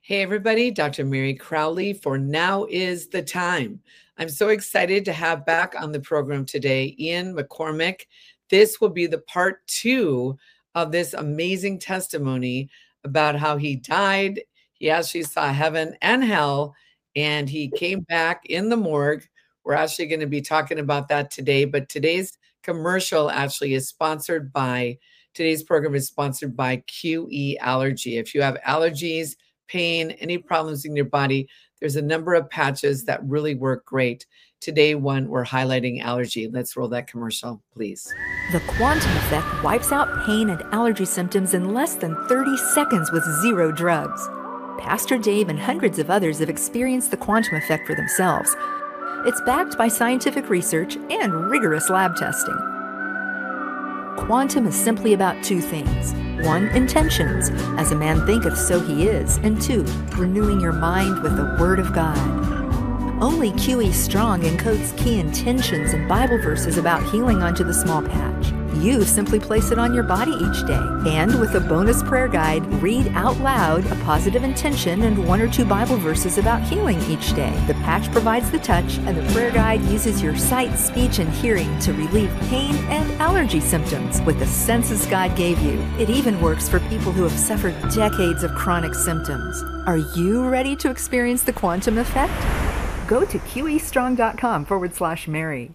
Hey, everybody, Dr. Mary Crowley for Now is the Time. I'm so excited to have back on the program today Ian McCormick. This will be the part 2 of this amazing testimony about how he died. He actually saw heaven and hell, and he came back in the morgue. We're actually going to be talking about that today, but today's commercial actually is sponsored by, today's program is sponsored by QE Allergy. If you have allergies, pain, any problems in your body, there's a number of patches that really work great. Today, we're highlighting allergy. Let's roll that commercial, please. The Quantum Effect wipes out pain and allergy symptoms in less than 30 seconds with 0 drugs. Pastor Dave and hundreds of others have experienced the Quantum Effect for themselves. It's backed by scientific research and rigorous lab testing. Quantum is simply about 2 things. 1, intentions, as a man thinketh so he is, and 2, renewing your mind with the Word of God. Only QE Strong encodes key intentions and Bible verses about healing onto the small patch. You simply place it on your body each day, and with a bonus prayer guide, read out loud a positive intention and 1 or 2 Bible verses about healing each day. The patch provides the touch, and the prayer guide uses your sight, speech, and hearing to relieve pain and allergy symptoms with the senses God gave you. It even works for people who have suffered decades of chronic symptoms. Are you ready to experience the Quantum Effect? Go to QEstrong.com/Mary.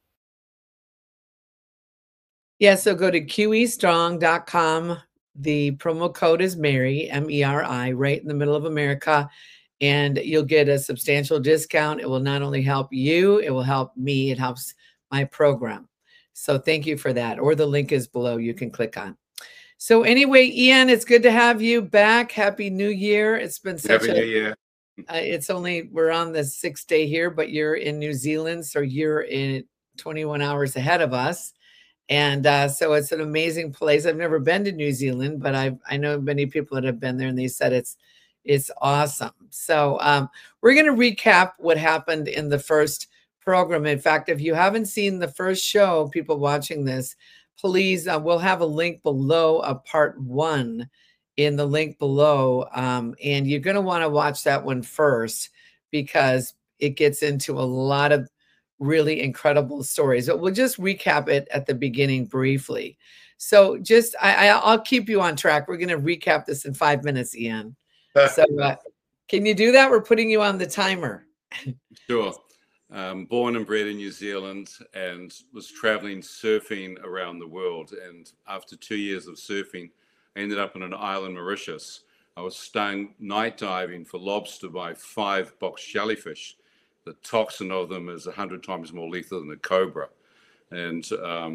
Yeah, so go to QEstrong.com. The promo code is Mary, M-E-R-I, right in the middle of America, and you'll get a substantial discount. It will not only help you, it will help me. It helps my program. So thank you for that. Or the link is below. You can click on. So anyway, Ian, it's good to have you back. Happy New Year. It's been such Happy New Year. We're on the 6th day here, but you're in New Zealand, so you're in 21 hours ahead of us. And so it's an amazing place. I've never been to New Zealand, but I know many people that have been there, and they said it's awesome. So we're going to recap what happened in the first program. In fact, if you haven't seen the first show, people watching this, please, we'll have a link below, a part 1 in the link below. And you're going to want to watch that one first because it gets into a lot of really incredible stories. But we'll just recap it at the beginning briefly. So just, I'll keep you on track. We're going to recap this in 5 minutes, Ian. So can you do that? We're putting you on the timer. Sure. Born and bred in New Zealand and was traveling surfing around the world. And after 2 years of surfing, I ended up on an island, Mauritius. I was stung night diving for lobster by 5 box jellyfish. The toxin of them is 100 times more lethal than a cobra. And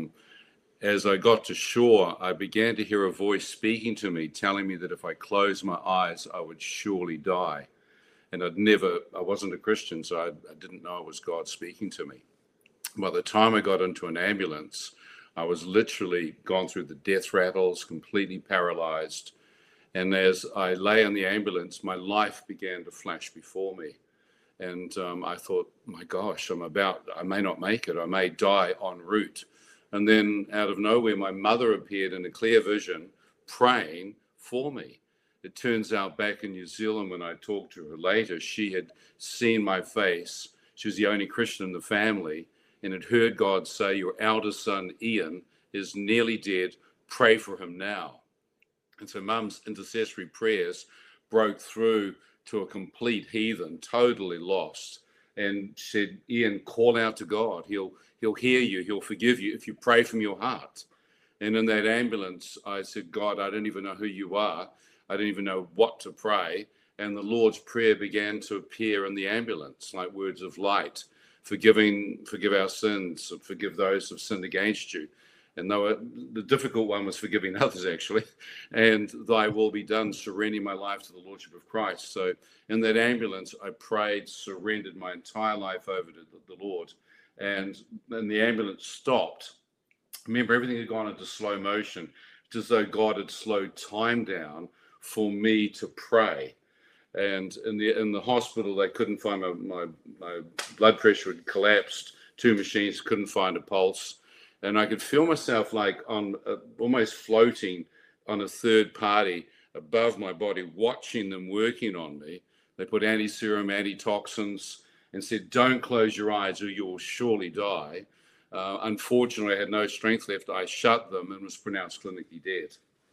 as I got to shore, I began to hear a voice speaking to me, telling me that if I closed my eyes, I would surely die. And I wasn't a Christian, so I didn't know it was God speaking to me. By the time I got into an ambulance, I was literally gone through the death rattles, completely paralyzed. And as I lay in the ambulance, my life began to flash before me. And I thought, my gosh, I may not make it. I may die en route. And then out of nowhere, my mother appeared in a clear vision, praying for me. It turns out back in New Zealand, when I talked to her later, she had seen my face. She was the only Christian in the family and had heard God say, your eldest son, Ian, is nearly dead. Pray for him now. And so Mum's intercessory prayers broke through to a complete heathen, totally lost, and said, Ian, call out to God. He'll hear you. He'll forgive you if you pray from your heart. And in that ambulance, I said, God, I don't even know who you are. I don't even know what to pray. And the Lord's Prayer began to appear in the ambulance, like words of light, forgive our sins, forgive those who've sinned against you. And the difficult one was forgiving others, actually. And thy will be done, surrendering my life to the Lordship of Christ. So in that ambulance, I prayed, surrendered my entire life over to the Lord. And then the ambulance stopped. Remember, everything had gone into slow motion. It's as though God had slowed time down for me to pray. And in the hospital, they couldn't find my blood pressure had collapsed. 2 machines couldn't find a pulse. And I could feel myself like on almost floating on a third party above my body, watching them working on me. They put anti-serum, antitoxins, and said, don't close your eyes or you will surely die. Unfortunately, I had no strength left. I shut them and was pronounced clinically dead.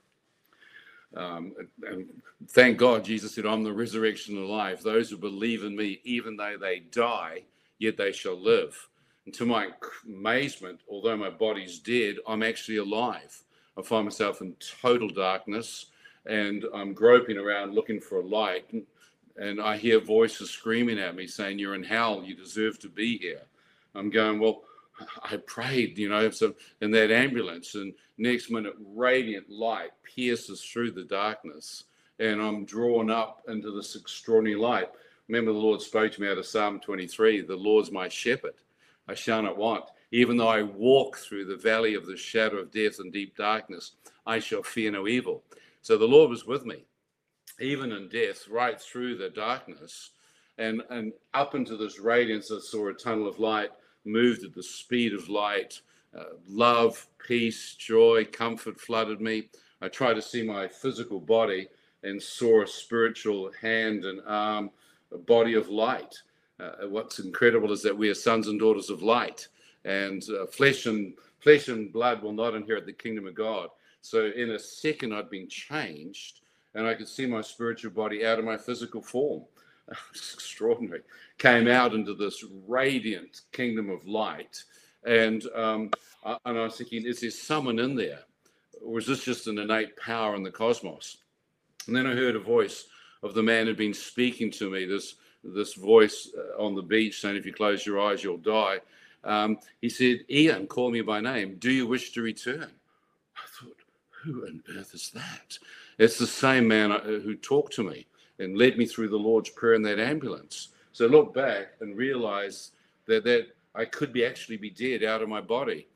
And thank God, Jesus said, I'm the resurrection and life. Those who believe in me, even though they die, yet they shall live. And to my amazement, although my body's dead, I'm actually alive. I find myself in total darkness, and I'm groping around looking for a light. And I hear voices screaming at me saying, you're in hell, you deserve to be here. I'm going, well, I prayed, so in that ambulance, and next minute, radiant light pierces through the darkness, and I'm drawn up into this extraordinary light. Remember, the Lord spoke to me out of Psalm 23, the Lord's my shepherd, I shall not want. Even though I walk through the valley of the shadow of death and deep darkness, I shall fear no evil. So the Lord was with me, even in death, right through the darkness, and up into this radiance. I saw a tunnel of light, moved at the speed of light. Love, peace, joy, comfort flooded me. I tried to see my physical body and saw a spiritual hand and arm, a body of light. What's incredible is that we are sons and daughters of light, and flesh and blood will not inherit the kingdom of God. So in a second, I'd been changed, and I could see my spiritual body out of my physical form. It's extraordinary. Came out into this radiant kingdom of light, and I was thinking, is there someone in there, or is this just an innate power in the cosmos? And then I heard a voice of the man who'd been speaking to me. This voice on the beach saying, "If you close your eyes, you'll die." He said, "Ian, call me by name. Do you wish to return?" I thought, who on earth is that? It's the same man who talked to me and led me through the Lord's Prayer in that ambulance. So I looked back and realized that I could actually be dead out of my body.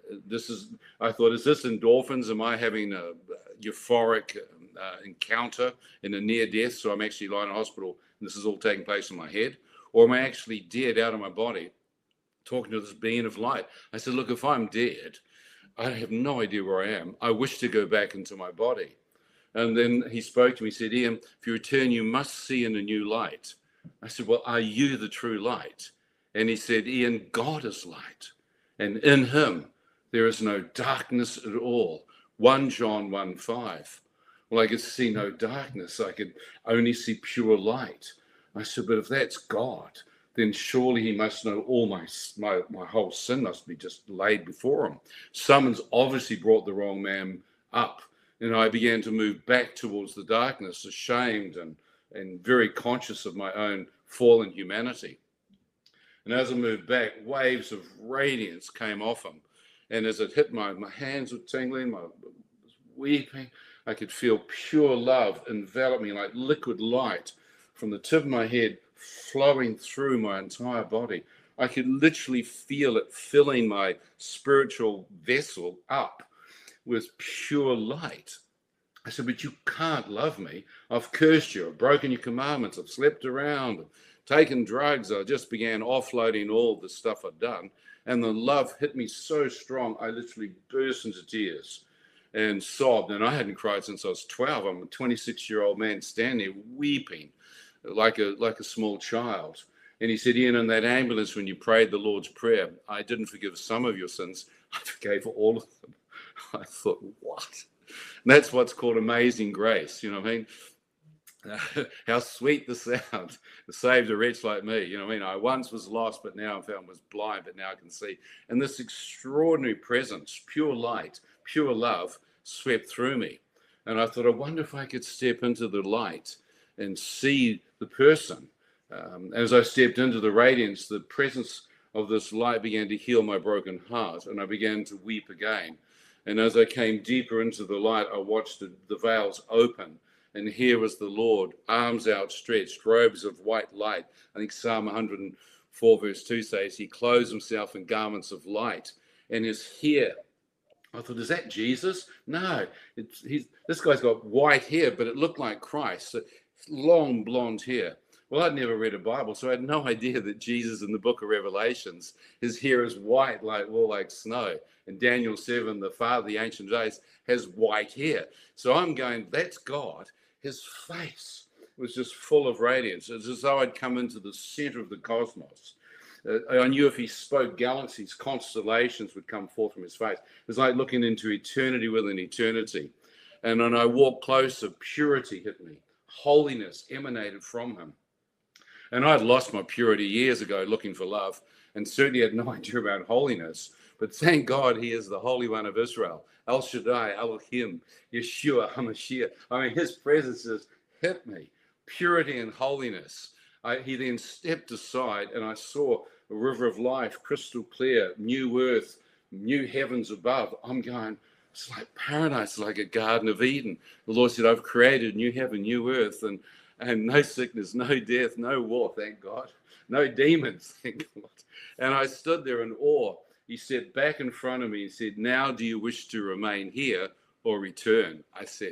I thought, is this endorphins? Am I having a euphoric encounter in a near death? So I'm actually lying in hospital and this is all taking place in my head? Or am I actually dead out of my body, talking to this being of light? I said, look, if I'm dead, I have no idea where I am. I wish to go back into my body. And then he spoke to me, he said, Ian, if you return, you must see in a new light. I said, well, are you the true light? And he said, Ian, God is light, and in him there is no darkness at all. 1 John 1:5. Well, I could see no darkness. I could only see pure light. I said, but if that's God, then surely he must know all my whole sin must be just laid before him. Someone's obviously brought the wrong man up. And I began to move back towards the darkness, ashamed and very conscious of my own fallen humanity. And as I moved back, waves of radiance came off him. And as it hit my hands were tingling, I was weeping. I could feel pure love envelop me like liquid light from the tip of my head flowing through my entire body. I could literally feel it filling my spiritual vessel up with pure light. I said, but you can't love me. I've cursed you. I've broken your commandments. I've slept around. I've taken drugs. I just began offloading all the stuff I'd done. And the love hit me so strong, I literally burst into tears and sobbed. And I hadn't cried since I was 12. I'm a 26-year-old man standing there weeping like a small child. And he said, Ian, in that ambulance, when you prayed the Lord's Prayer, I didn't forgive some of your sins. I forgave all of them. I thought, what? And that's what's called amazing grace. You know what I mean? How sweet the sound. Saved a wretch like me. You know what I mean? I once was lost, but now I'm found, was blind, but now I can see. And this extraordinary presence, pure light, pure love, swept through me. And I thought, I wonder if I could step into the light and see the person. As I stepped into the radiance, the presence of this light began to heal my broken heart, and I began to weep again. And as I came deeper into the light, I watched the veils open. And here was the Lord, arms outstretched, robes of white light. I think Psalm 104 verse 2 says, he clothes himself in garments of light and is here. I thought, is that Jesus? No, this guy's got white hair, but it looked like Christ, long blonde hair. Well, I'd never read a Bible, so I had no idea that Jesus in the book of Revelations, his hair is white like wool, like snow. And Daniel 7, the father of the ancient days, has white hair. So I'm going, that's God. his face was just full of radiance. It's as though I'd come into the center of the cosmos. I knew if he spoke, galaxies, constellations would come forth from his face. It was like looking into eternity within eternity. And when I walked closer, purity hit me. Holiness emanated from him. And I'd lost my purity years ago looking for love, and certainly had no idea about holiness. But thank God he is the Holy One of Israel. El Shaddai, Elohim, Yeshua, HaMashiach. I mean, his presence has hit me. Purity and holiness. He then stepped aside, and I saw a river of life, crystal clear, new earth, new heavens above. I'm going, it's like paradise, like a Garden of Eden. The Lord said, I've created new heaven, new earth, and no sickness, no death, no war, thank God. No demons, thank God. And I stood there in awe. He said back in front of me, he said, now do you wish to remain here or return? I said,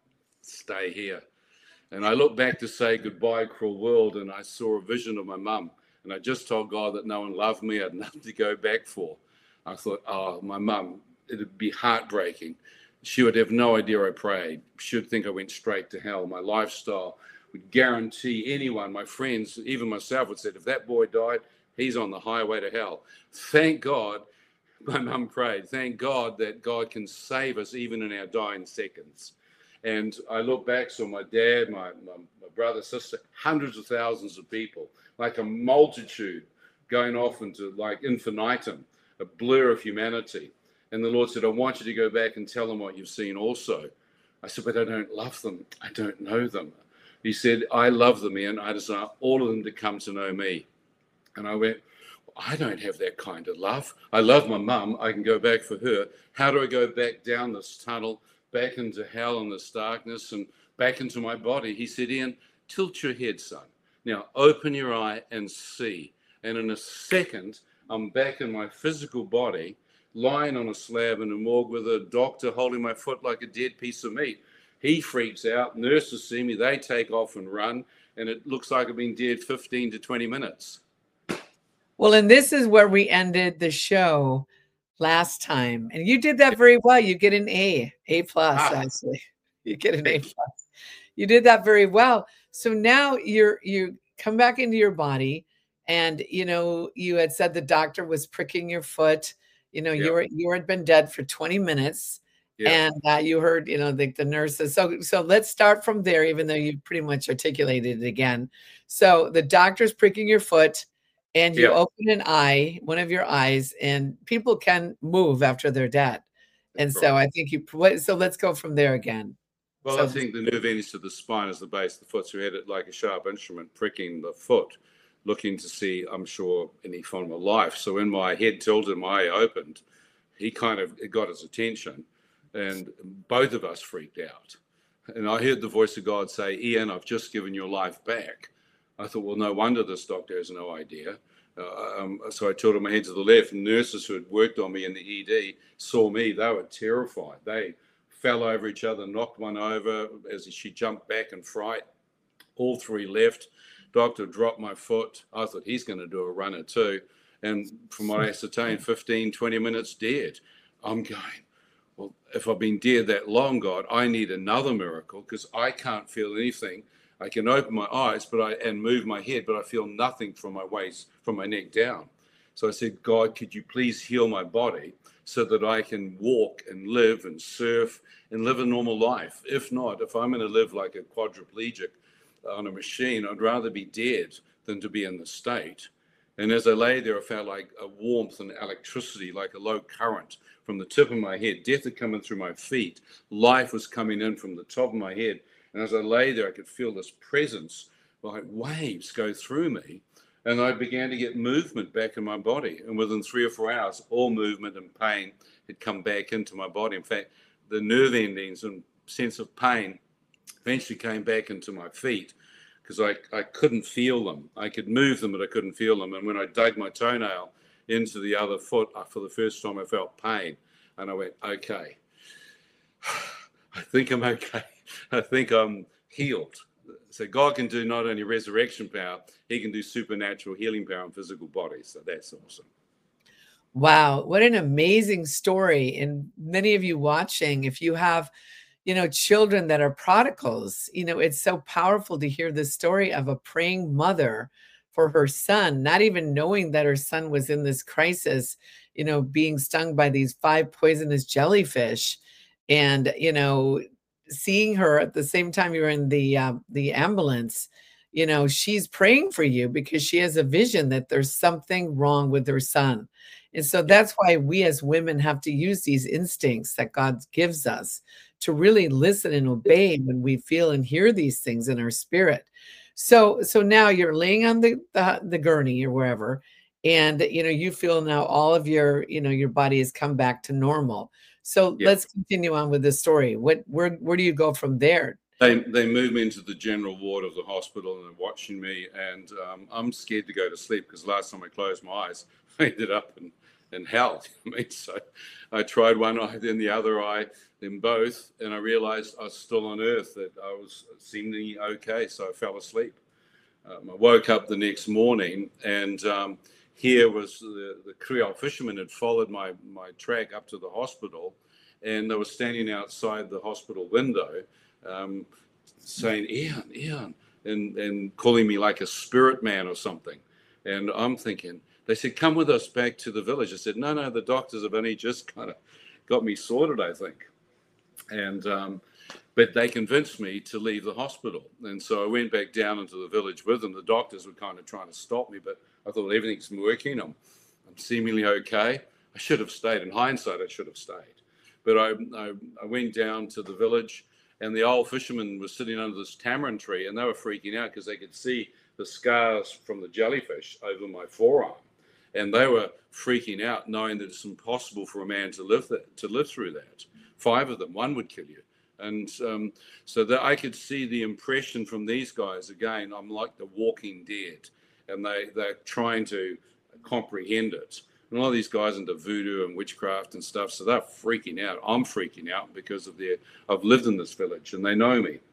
stay here. And I looked back to say goodbye, cruel world, and I saw a vision of my mum. And I just told God that no one loved me. I had nothing to go back for. I thought, oh, my mum, it'd be heartbreaking. She would have no idea I prayed. She would think I went straight to hell. My lifestyle would guarantee anyone, my friends, even myself, would say, if that boy died, he's on the highway to hell. Thank God my mum prayed. Thank God that God can save us even in our dying seconds. And I look back, so my dad, my brother, sister, hundreds of thousands of people, like a multitude going off into like infinitum, a blur of humanity. And the Lord said, I want you to go back and tell them what you've seen also. I said, but I don't love them. I don't know them. He said, I love them, and I desire all of them to come to know me. And I went, I don't have that kind of love. I love my mum. I can go back for her. How do I go back down this tunnel, back into hell and this darkness, and back into my body? He said, Ian, tilt your head, son. Now open your eye and see. And in a second, I'm back in my physical body, lying on a slab in a morgue with a doctor holding my foot like a dead piece of meat. He freaks out. Nurses see me. They take off and run. And it looks like I've been dead 15 to 20 minutes. Well, and this is where we ended the show last time. And you did that very well. You get an A plus, actually. You get an A plus. You did that very well. So now you come back into your body, and you had said the doctor was pricking your foot. You had been dead for 20 minutes. Yeah. And you heard, the nurses. So let's start from there, even though you pretty much articulated it again. So the doctor's pricking your foot, and you open an eye, one of your eyes, and people can move after they're dead. And so I think so let's go from there again. Well, I think the nerve endings to the spine is the base of the foot. So we had it like a sharp instrument pricking the foot, looking to see, I'm sure, any form of life. So when my head tilted, my eye opened, it got his attention. And both of us freaked out. And I heard the voice of God say, Ian, I've just given your life back. I thought, well, no wonder this doctor has no idea. So I tilted my head to the left. And nurses who had worked on me in the ED saw me. They were terrified. They fell over each other, knocked one over as she jumped back in fright. All three left. Doctor dropped my foot. I thought, he's going to do a runner too. And from what I ascertained, 15, 20 minutes dead. I'm going, well, if I've been dead that long, God, I need another miracle, because I can't feel anything. I can open my eyes and move my head, but I feel nothing from my waist, from my neck down. So I said, God, could you please heal my body so that I can walk and live and surf and live a normal life? If not, if I'm going to live like a quadriplegic on a machine, I'd rather be dead than to be in the state. And as I lay there, I felt like a warmth and electricity, like a low current from the tip of my head. Death had come in through my feet. Life was coming in from the top of my head. And as I lay there, I could feel this presence, like waves go through me. And I began to get movement back in my body. And within 3 or 4 hours, all movement and pain had come back into my body. In fact, the nerve endings and sense of pain eventually came back into my feet, because I couldn't feel them. I could move them, but I couldn't feel them. And when I dug my toenail into the other foot, for the first time, I felt pain. And I went, okay, I think I'm okay. I think I'm healed. So God can do not only resurrection power, he can do supernatural healing power in physical bodies. So that's awesome. Wow. What an amazing story. And many of you watching, if you have children that are prodigals. It's so powerful to hear the story of a praying mother for her son, not even knowing that her son was in this crisis, being stung by these 5 poisonous jellyfish. And, seeing her at the same time you're in the ambulance, she's praying for you because she has a vision that there's something wrong with her son. And so that's why we as women have to use these instincts that God gives us to really listen and obey when we feel and hear these things in our spirit. So now you're laying on the gurney or wherever, and you feel now all of your your body has come back to normal. So let's continue on with the story. Where do you go from there? They moved me into the general ward of the hospital and they're watching me, and I'm scared to go to sleep because last time I closed my eyes, I ended up in hell. So I tried one eye, then the other eye, then both, and I realized I was still on earth, that I was seemingly okay, so I fell asleep. I woke up the next morning, and here was the Creole fishermen had followed my track up to the hospital, and they were standing outside the hospital window saying, Ian, and calling me like a spirit man or something. And I'm thinking, they said, come with us back to the village. I said, no, the doctors have only just kind of got me sorted, I think. And but they convinced me to leave the hospital. And so I went back down into the village with them. The doctors were kind of trying to stop me, but I thought everything's working. I'm seemingly okay. I should have stayed. In hindsight, I should have stayed. But I went down to the village, and the old fishermen were sitting under this tamarind tree, and they were freaking out because they could see the scars from the jellyfish over my forearm. And they were freaking out, knowing that it's impossible for a man to live through that. 5 of them, 1 would kill you. And so that I could see the impression from these guys. Again, I'm like the walking dead, and they're trying to comprehend it. And a lot of these guys into voodoo and witchcraft and stuff, so they're freaking out. I'm freaking out because of I've lived in this village and they know me.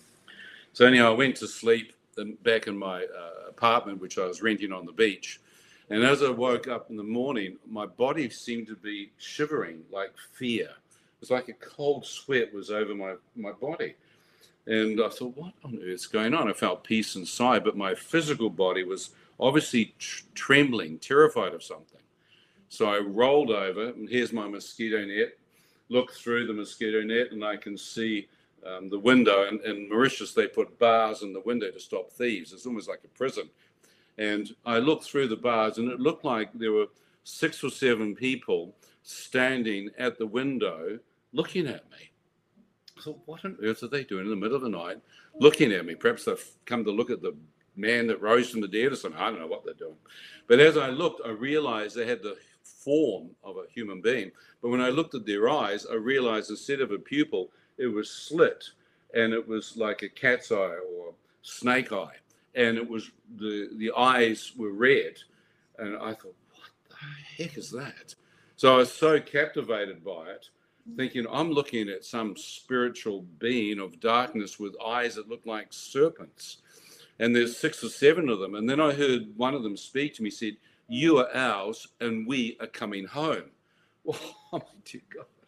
So anyhow, I went to sleep back in my apartment, which I was renting on the beach. And as I woke up in the morning, my body seemed to be shivering like fear. It was like a cold sweat was over my body. And I thought, what on earth's going on? I felt peace inside, but my physical body was obviously trembling, terrified of something. So I rolled over, and here's my mosquito net, looked through the mosquito net, and I can see the window. And in Mauritius, they put bars in the window to stop thieves. It's almost like a prison. And I looked through the bars, and it looked like there were 6 or 7 people standing at the window looking at me. I thought, what on earth are they doing in the middle of the night looking at me? Perhaps they've come to look at the man that rose from the dead or something. I don't know what they're doing. But as I looked, I realized they had the form of a human being. But when I looked at their eyes, I realized instead of a pupil, it was slit, and it was like a cat's eye or snake eye. And it was the eyes were red. And I thought, what the heck is that? So I was so captivated by it, thinking I'm looking at some spiritual being of darkness with eyes that look like serpents. And there's 6 or 7 of them. And then I heard one of them speak to me, said, you are ours and we are coming home. Oh, my dear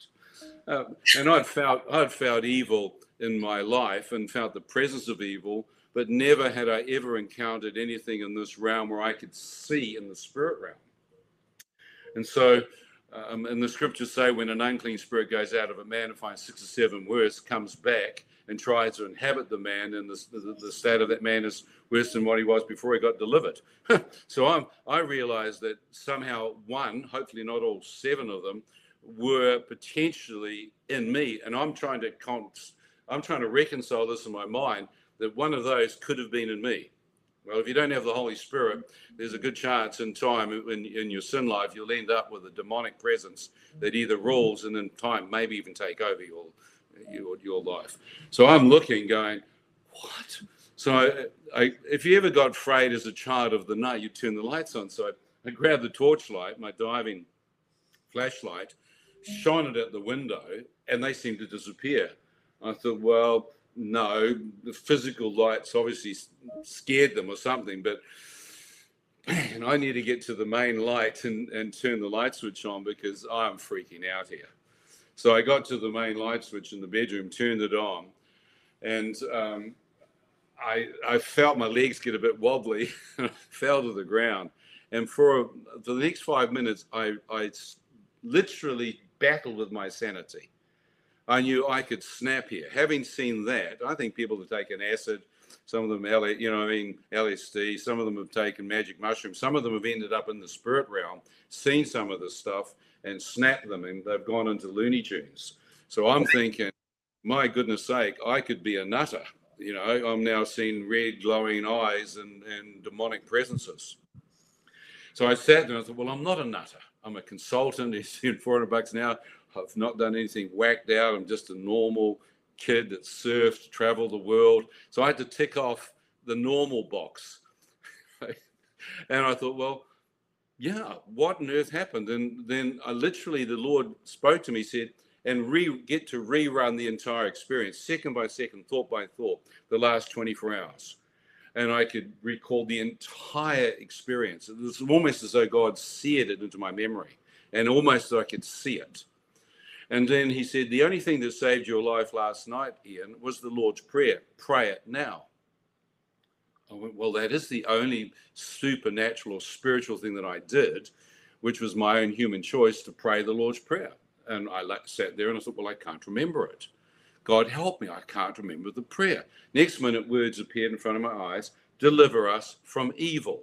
God. And I'd felt evil in my life and felt the presence of evil, but never had I ever encountered anything in this realm where I could see in the spirit realm. And so, and the scriptures say when an unclean spirit goes out of a man and finds 6 or 7 worse, comes back and tries to inhabit the man, and the state of that man is worse than what he was before he got delivered. So I realized that somehow hopefully not all 7 of them, were potentially in me, and I'm trying to reconcile this in my mind, that one of those could have been in me. Well, if you don't have the Holy Spirit, there's a good chance in time in your sin life, you'll end up with a demonic presence that either rules and in time maybe even take over your life. So I'm looking, going, what? So if you ever got afraid as a child of the night, you turn the lights on. So I grabbed the torchlight, my diving flashlight, shone it at the window, and they seemed to disappear. I thought, well, no, the physical lights obviously scared them or something, but man, I need to get to the main light and turn the light switch on because I'm freaking out here. So I got to the main light switch in the bedroom, turned it on, and I felt my legs get a bit wobbly, and I fell to the ground. And for the next 5 minutes, I literally battled with my sanity. I knew I could snap here. Having seen that, I think people have taken acid, some of them, LSD, some of them have taken magic mushrooms, some of them have ended up in the spirit realm, seen some of this stuff and snapped them, and they've gone into Looney Tunes. So I'm thinking, my goodness sake, I could be a nutter. You know, I'm now seeing red glowing eyes and demonic presences. So I sat there and I thought, well, I'm not a nutter. I'm a consultant. He's in $400 now. I've not done anything whacked out. I'm just a normal kid that surfed, traveled the world. So I had to tick off the normal box. And I thought, well, yeah, what on earth happened? And then the Lord spoke to me, said, and get to rerun the entire experience, second by second, thought by thought, the last 24 hours. And I could recall the entire experience. It was almost as though God seared it into my memory, and almost so I could see it. And then he said, the only thing that saved your life last night, Ian, was the Lord's Prayer. Pray it now. I went, well, that is the only supernatural or spiritual thing that I did, which was my own human choice to pray the Lord's Prayer. And I sat there and I thought, well, I can't remember it. God help me, I can't remember the prayer. Next minute, words appeared in front of my eyes, deliver us from evil.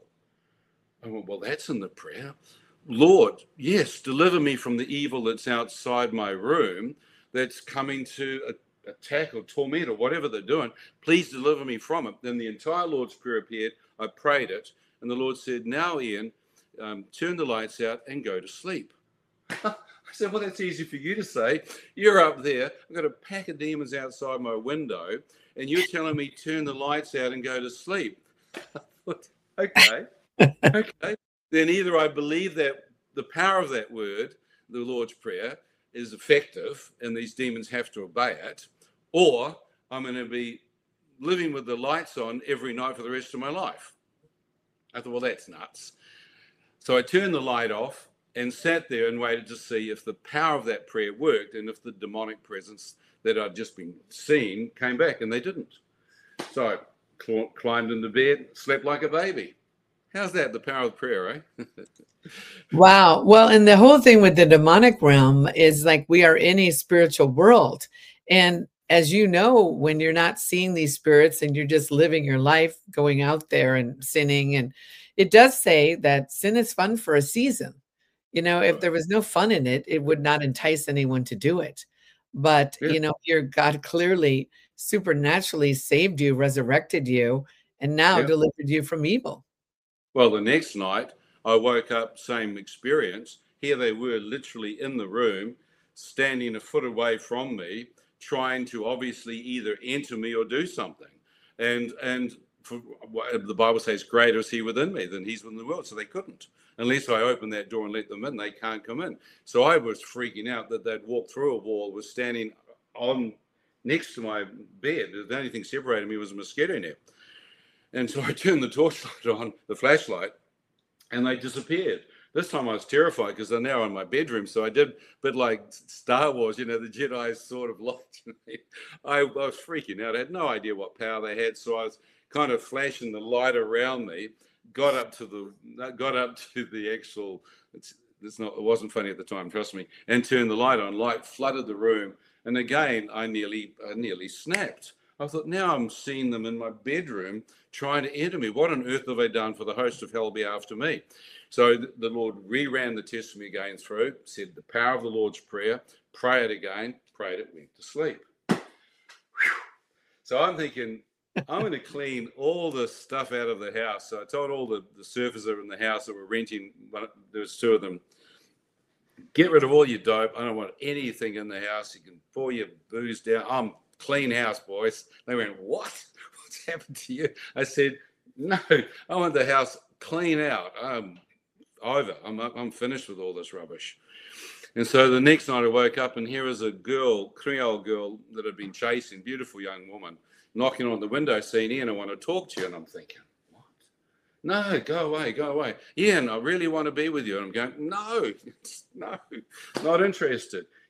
I went, well, that's in the prayer. Lord, yes, deliver me from the evil that's outside my room, that's coming to attack or torment or whatever they're doing. Please deliver me from it. Then the entire Lord's Prayer appeared. I prayed it. And the Lord said, now, Ian, turn the lights out and go to sleep. I said, well, that's easy for you to say. You're up there. I've got a pack of demons outside my window, and you're telling me turn the lights out and go to sleep. I thought, okay. Then either I believe that the power of that word, the Lord's Prayer, is effective and these demons have to obey it, or I'm going to be living with the lights on every night for the rest of my life. I thought, well, that's nuts. So I turned the light off and sat there and waited to see if the power of that prayer worked and if the demonic presence that I'd just been seeing came back, and they didn't. So I climbed into bed, slept like a baby. How's that, the power of prayer, eh? Wow. Well, and the whole thing with the demonic realm is like we are in a spiritual world. And as you know, when you're not seeing these spirits and you're just living your life, going out there and sinning, and it does say that sin is fun for a season. You know, if there was no fun in it, it would not entice anyone to do it. But, you know, your God clearly supernaturally saved you, resurrected you, and now delivered you from evil. Well, the next night I woke up, same experience. Here they were literally in the room, standing a foot away from me, trying to obviously either enter me or do something. And the Bible says, greater is he within me than he's within the world. So they couldn't. Unless I open that door and let them in, they can't come in. So I was freaking out that they'd walked through a wall, was standing on next to my bed. The only thing separating me was a mosquito net. And so I turned the torchlight on, the flashlight, and they disappeared. This time I was terrified because they're now in my bedroom. So I did a bit like Star Wars, you know, the Jedi sort of locked me. I was freaking out. I had no idea what power they had. So I was kind of flashing the light around me, got up to the actual, it wasn't funny at the time, trust me, and turned the light on. Light flooded the room. And again, I nearly snapped. I thought, now I'm seeing them in my bedroom trying to enter me. What on earth have they done for the host of hell be after me? So the Lord reran the test for me again through, said the power of the Lord's Prayer, pray it again, prayed it, went to sleep. Whew. So I'm thinking, I'm going to clean all the stuff out of the house. So I told all the surfers that were in the house that were renting, there was two of them, get rid of all your dope. I don't want anything in the house. You can pour your booze down. Clean house, boys. They went, what? What's happened to you? I said, no, I want the house clean out. I'm over. I'm finished with all this rubbish. And so the next night I woke up and here is a girl, Creole girl that had been chasing, beautiful young woman, knocking on the window saying, Ian, I want to talk to you. And I'm thinking, what? No, go away. Ian, I really want to be with you. And I'm going, no, not interested.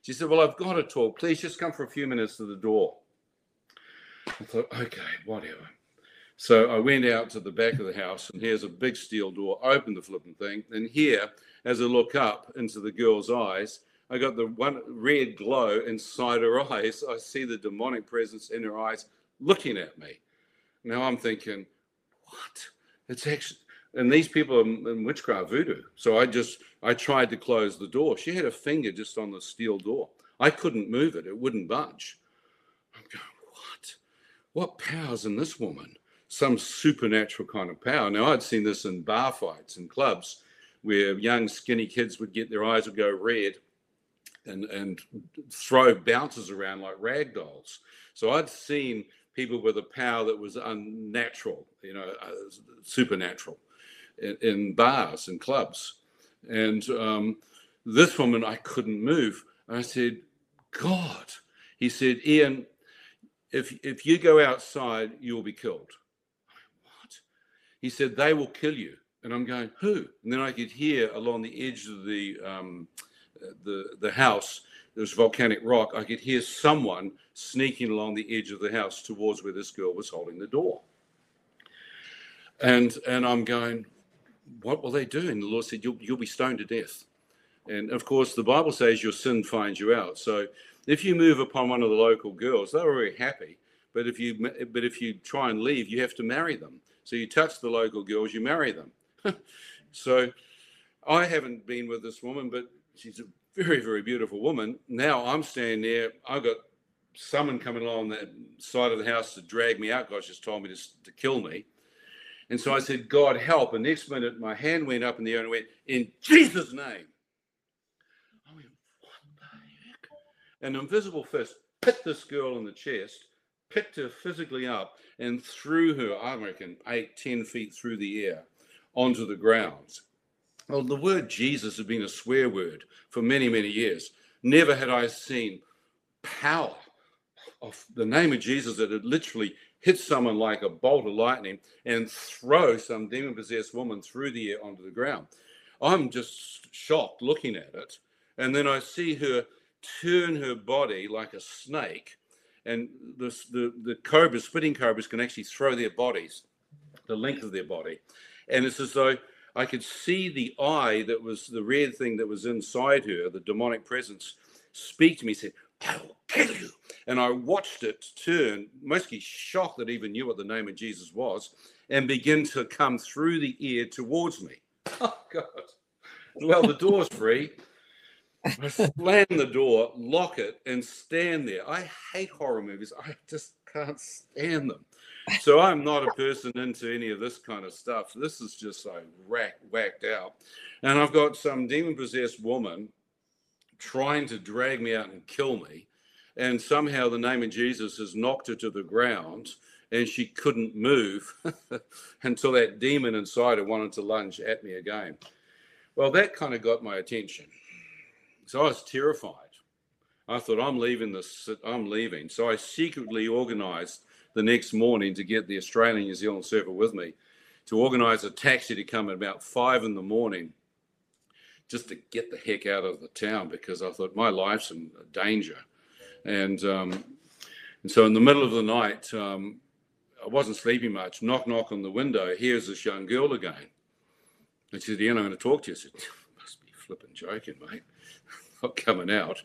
She said, well, I've got to talk. Please just come for a few minutes to the door. I thought, okay, whatever. So I went out to the back of the house, and here's a big steel door. I opened the flipping thing, and here, as I look up into the girl's eyes, I got the one red glow inside her eyes. I see the demonic presence in her eyes looking at me. Now I'm thinking, what? It's actually, and these people are in witchcraft voodoo. So I tried to close the door. She had a finger just on the steel door. I couldn't move it. It wouldn't budge. I'm going, what? What power's in this woman? Some supernatural kind of power. Now, I'd seen this in bar fights and clubs where young skinny kids would get, their eyes would go red and throw bouncers around like rag dolls. So I'd seen people with a power that was unnatural, supernatural in bars and clubs. And this woman, I couldn't move. And I said, God. He said, Ian, if you go outside, you'll be killed. What? He said, they will kill you. And I'm going, who? And then I could hear along the edge of the house, there's volcanic rock. I could hear someone sneaking along the edge of the house towards where this girl was holding the door. And I'm going, what will they do? And the Lord said, you'll be stoned to death. And of course, the Bible says your sin finds you out. So if you move upon one of the local girls, they were very happy. But if you try and leave, you have to marry them. So you touch the local girls, you marry them. So I haven't been with this woman, but she's a very, very beautiful woman. Now I'm standing there. I've got someone coming along that side of the house to drag me out. God just told me to kill me. And so I said, God, help. And next minute, my hand went up in the air and went, in Jesus' name. I went, what the heck? An invisible fist hit this girl in the chest, picked her physically up, and threw her, I reckon, 8-10 feet through the air onto the ground. Well, the word Jesus has been a swear word for many, many years. Never had I seen power of the name of Jesus that had literally hit someone like a bolt of lightning and throw some demon-possessed woman through the air onto the ground. I'm just shocked looking at it. And then I see her turn her body like a snake. And the cobras, spitting cobras, can actually throw their bodies, the length of their body. And it's as though I could see the eye that was the red thing that was inside her, the demonic presence, speak to me, said, I will kill you. And I watched it turn, mostly shocked that it even knew what the name of Jesus was, and begin to come through the air towards me. Oh, God. Well, the door's free. I slam the door, lock it, and stand there. I hate horror movies. I just can't stand them. So I'm not a person into any of this kind of stuff. This is just like whacked out. And I've got some demon-possessed woman trying to drag me out and kill me. And somehow the name of Jesus has knocked her to the ground, and she couldn't move until that demon inside her wanted to lunge at me again. Well, that kind of got my attention. So I was terrified. I thought, I'm leaving. So I secretly organized the next morning to get the Australian New Zealand surfer with me, to organize a taxi to come at about 5 a.m, just to get the heck out of the town, because I thought my life's in danger. And so in the middle of the night, I wasn't sleeping much. Knock, knock on the window. Here's this young girl again. And she said, Ian, I'm going to talk to you. I said, must be flipping joking, mate. Not coming out.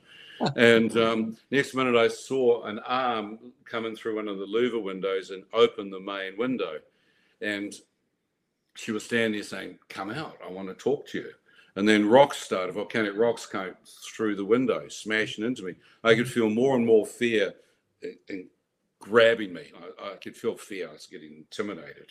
And next minute I saw an arm coming through one of the louver windows and open the main window. And she was standing there saying, come out, I want to talk to you. And then volcanic rocks came through the window, smashing into me. I could feel more and more fear and grabbing me. I could feel fear. I was getting intimidated.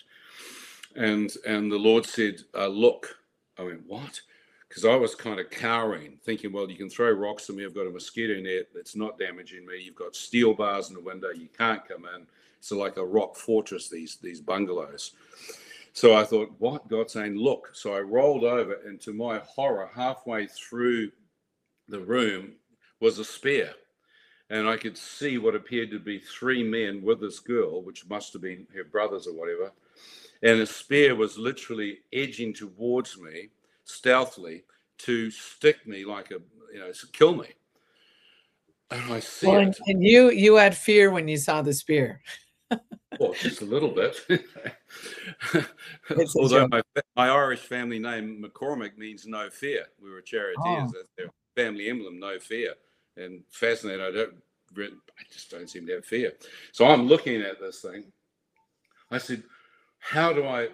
And the Lord said, look. I went, what? Because I was kind of cowering, thinking, well, you can throw rocks at me. I've got a mosquito net that's not damaging me. You've got steel bars in the window. You can't come in. It's like a rock fortress, these bungalows. So I thought, what? God's saying, look. So I rolled over, and to my horror, halfway through the room was a spear. And I could see what appeared to be 3 men with this girl, which must have been her brothers or whatever. And a spear was literally edging towards me, stealthily, to stick me like kill me. and I see Well, it. and you had fear when you saw the spear. Well, just a little bit. It's a Although joke. my Irish family name McCormick means no fear. We were charioteers. Oh, That's their family emblem, no fear. And fascinating, I just don't seem to have fear. So I'm looking at this thing. I said, what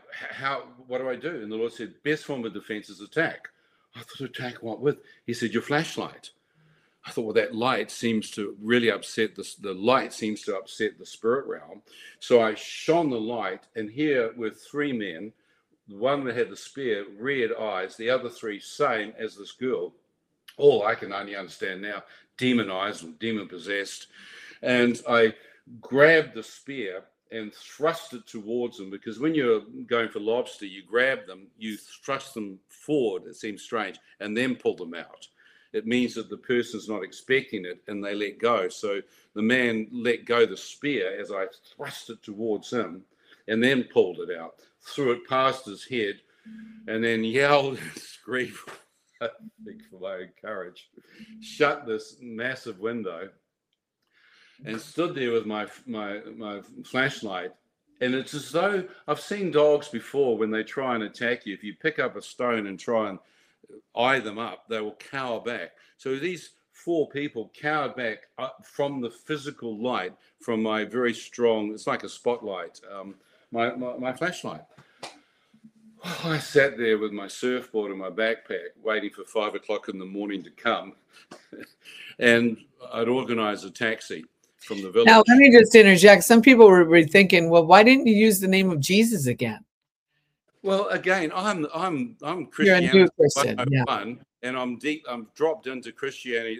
do I do? And the Lord said, best form of defense is attack. I thought, attack what with? He said, your flashlight. I thought, well, that light seems to really upset the light seems to upset the spirit realm. So I shone the light, and here were three men. The one that had the spear, red eyes, the other three, same as this girl. All I can only understand now, demonized and demon possessed. And I grabbed the spear and thrust it towards them, because when you're going for lobster, you grab them, you thrust them forward, it seems strange, and then pull them out. It means that the person's not expecting it and they let go. So the man let go the spear as I thrust it towards him and then pulled it out, threw it past his head, and then yelled and screamed, I think for my own courage, shut this massive window and stood there with my flashlight. And it's as though I've seen dogs before when they try and attack you. If you pick up a stone and try and eye them up, they will cower back. So these four people cowered back from the physical light, from my very strong, it's like a spotlight, my flashlight. I sat there with my surfboard and my backpack waiting for 5 o'clock in the morning to come. And I'd organize a taxi from the village. Now, let me just interject. Some people were thinking, well, why didn't you use the name of Jesus again? Well, again, I'm You're a Christianity new Christian, yeah. 101, and I'm dropped into Christianity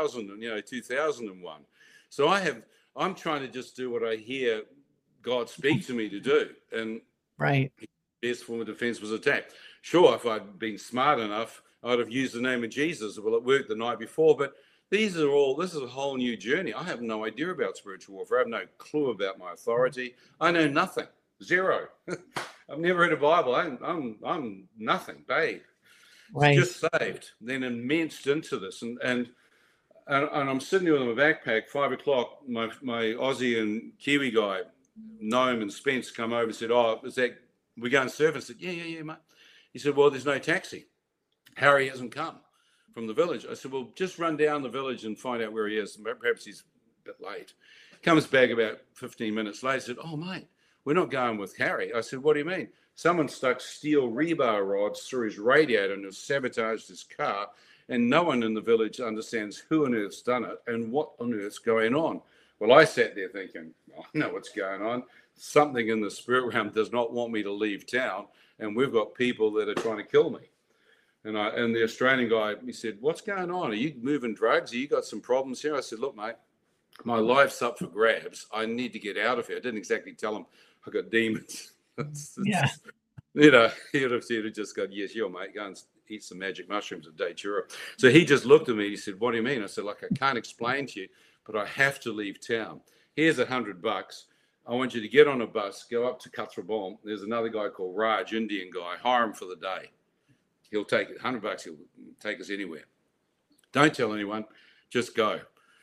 2001. So I'm trying to just do what I hear God speak to me to do, and Right. best form of defense was attack. Sure, if I'd been smart enough, I'd have used the name of Jesus. Well, it worked the night before, but this is a whole new journey. I have no idea about spiritual warfare. I have no clue about my authority. I know nothing. Zero. I've never read a Bible. I'm nothing, babe. Right. Just saved. Then immersed into this, and I'm sitting there with my backpack. 5 o'clock. My Aussie and Kiwi guy, Noam and Spence, come over and said, "Oh, is that we going surfing?" I said, "Yeah, mate." He said, "Well, there's no taxi. Harry hasn't come from the village." I said, "Well, just run down the village and find out where he is. Perhaps he's a bit late." Comes back about 15 minutes later. Said, "Oh, mate, we're not going with Harry." I said, "What do you mean?" Someone stuck steel rebar rods through his radiator and has sabotaged his car, and no one in the village understands who on earth's done it and what on earth's going on. Well, I sat there thinking, I know what's going on. Something in the spirit realm does not want me to leave town, and we've got people that are trying to kill me. And the Australian guy, he said, "What's going on? Are you moving drugs? Have you got some problems here?" I said, "Look, mate, my life's up for grabs. I need to get out of here." I didn't exactly tell him I got demons. Yeah. You know, he'd have just gone, "Yes, sure, mate, go and eat some magic mushrooms at Datura." So he just looked at me. He said, "What do you mean?" I said, "Like, I can't explain to you, but I have to leave town. Here's $100. I want you to get on a bus, go up to Cuthrabom. There's another guy called Raj, Indian guy. Hire him for the day. He'll take it. $100. He'll take us anywhere. Don't tell anyone. Just go."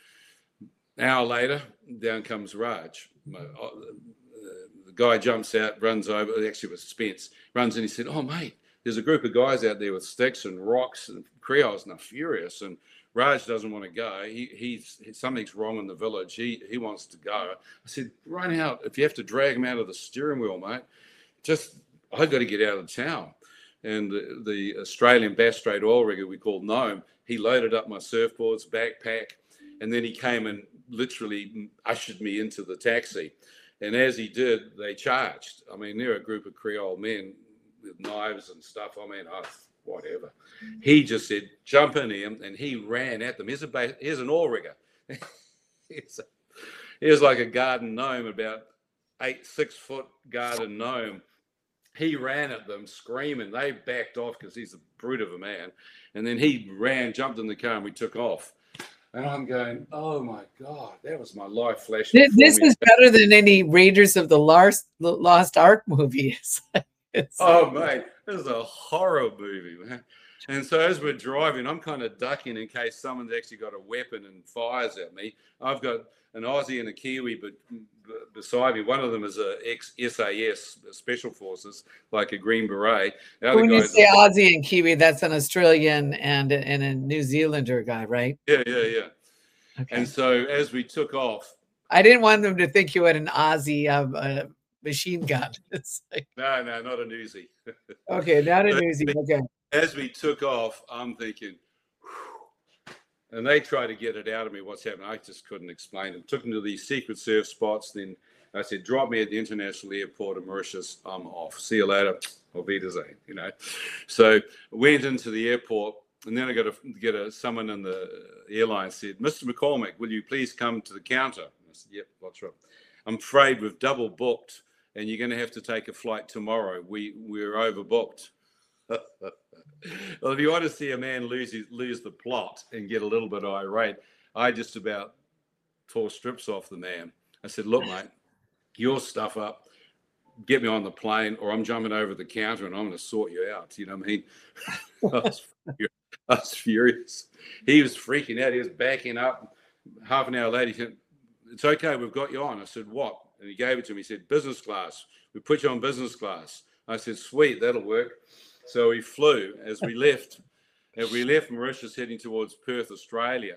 An hour later, down comes Raj. The guy jumps out, runs over. Actually, it was Spence. Runs in. He said, "Oh, mate, there's a group of guys out there with sticks and rocks and Creoles, and they're furious. And Raj doesn't want to go. Something's wrong in the village. He wants to go." I said, "Run out. If you have to drag him out of the steering wheel, mate, I got to get out of town." And the Australian Bass Strait oil rigger we called Noam, he loaded up my surfboards, backpack, and then he came and literally ushered me into the taxi. And as he did, they charged. I mean, they're a group of Creole men with knives and stuff. I mean, whatever. He just said, "Jump in here," and he ran at them. Here's an oil rigger. Here's like a garden gnome, about 6-foot garden gnome. He ran at them screaming. They backed off because he's a brute of a man. And then he ran, jumped in the car, and we took off. And I'm going, oh my God, that was my life flashing. This is better than any Raiders of the Lost Ark movies. Oh, mate, this is a horror movie, man. And so as we're driving, I'm kind of ducking in case someone's actually got a weapon and fires at me. I've got an Aussie and a Kiwi beside me. One of them is a ex-SAS, Special Forces, like a Green Beret. The other When you guy's say Aussie and Kiwi, that's an Australian and a New Zealander guy, right? yeah. Okay. And so as we took off, I didn't want them to think you had an Aussie machine gun. It's like, no, not an Uzi. okay, not an Uzi. Okay. As we took off, I'm thinking, whew, and they tried to get it out of me what's happening. I just couldn't explain it. Took them to these secret surf spots. Then I said, drop me at the international airport of Mauritius. I'm off. See you later. Auf Wiedersehen, you know. So went into the airport, and then I got to get someone in the airline said, Mr. McCormick, will you please come to the counter? I said, yep, what's wrong? I'm afraid we've double booked, and you're going to have to take a flight tomorrow. We're overbooked. Well, if you want to see a man lose the plot and get a little bit irate, I just about tore strips off the man. I said, look, mate, your stuff up, get me on the plane, or I'm jumping over the counter and I'm going to sort you out. You know what I mean? I was furious. He was freaking out. He was backing up. Half an hour later, he said, it's okay, we've got you on. I said, what? And he gave it to me. He said, business class. We put you on business class. I said, sweet, that'll work. So we flew. As we left Mauritius heading towards Perth, Australia,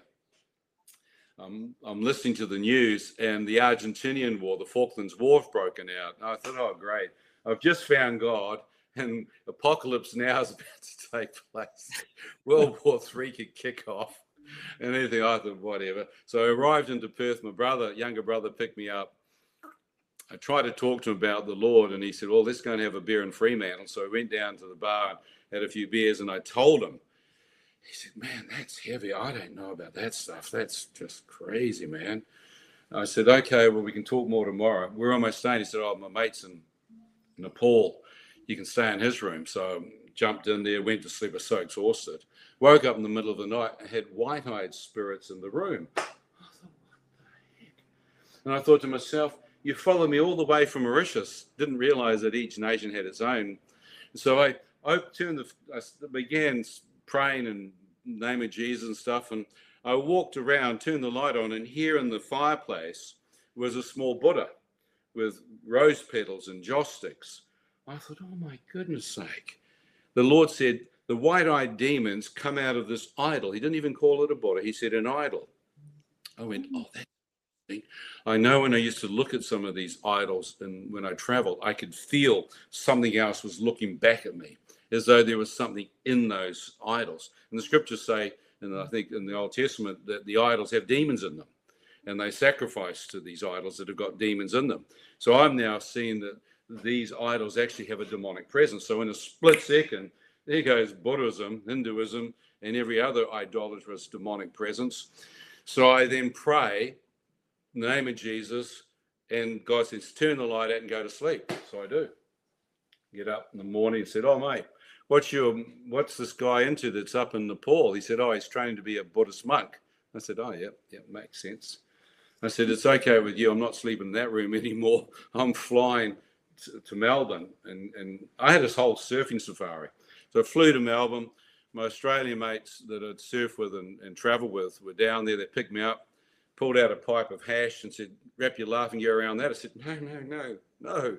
I'm listening to the news, and the Argentinian War, the Falklands War, have broken out. And I thought, oh, great. I've just found God, and apocalypse now is about to take place. World War III could kick off and anything. I thought, whatever. So I arrived into Perth. My younger brother picked me up. I tried to talk to him about the Lord, and he said, well, let's go and have a beer in Fremantle. So I went down to the bar and had a few beers, and I told him. He said, man, that's heavy. I don't know about that stuff. That's just crazy, man. I said, okay, well, we can talk more tomorrow. Where am I staying? He said, oh, my mate's in Nepal. You can stay in his room. So I jumped in there, went to sleep. I was so exhausted. Woke up in the middle of the night and had white-eyed spirits in the room. I thought, what the heck? And I thought to myself, you followed me all the way from Mauritius. Didn't realize that each nation had its own. So I began praying in the name of Jesus and stuff. And I walked around, turned the light on, and here in the fireplace was a small Buddha with rose petals and joss sticks. I thought, oh my goodness sake. The Lord said, the white-eyed demons come out of this idol. He didn't even call it a Buddha. He said an idol. I went, oh, that's interesting. I know when I used to look at some of these idols and when I traveled, I could feel something else was looking back at me, as though there was something in those idols. And the scriptures say, and I think in the Old Testament, that the idols have demons in them, and they sacrifice to these idols that have got demons in them. So I'm now seeing that these idols actually have a demonic presence. So in a split second, there goes Buddhism, Hinduism, and every other idolatrous demonic presence. So I then pray in the name of Jesus, and God says, turn the light out and go to sleep. So I do. Get up in the morning and said, oh, mate, what's this guy into that's up in Nepal? He said, oh, he's training to be a Buddhist monk. I said, oh, yeah, makes sense. I said, it's okay with you. I'm not sleeping in that room anymore. I'm flying to Melbourne. And I had this whole surfing safari. So I flew to Melbourne. My Australian mates that I'd surf with and travel with were down there. They picked me up, pulled out a pipe of hash and said, wrap your laughing gear around that. I said, no.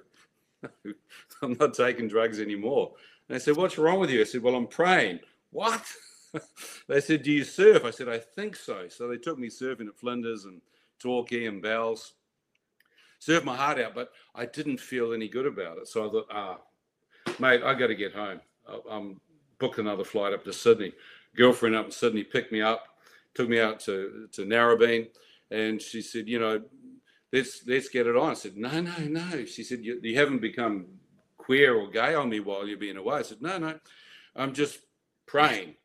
I'm not taking drugs anymore. And they said, what's wrong with you? I said, well, I'm praying. What? They said, do you surf? I said, I think so. So they took me surfing at Flinders and Torquay and Bells. Surfed my heart out, but I didn't feel any good about it. So I thought, mate, I got to get home. I'm booked another flight up to Sydney. Girlfriend up in Sydney picked me up, took me out to Narrabeen, and she said, let's get it on. I said, no. She said, you haven't become queer or gay on me while you're being away. I said, no, I'm just praying.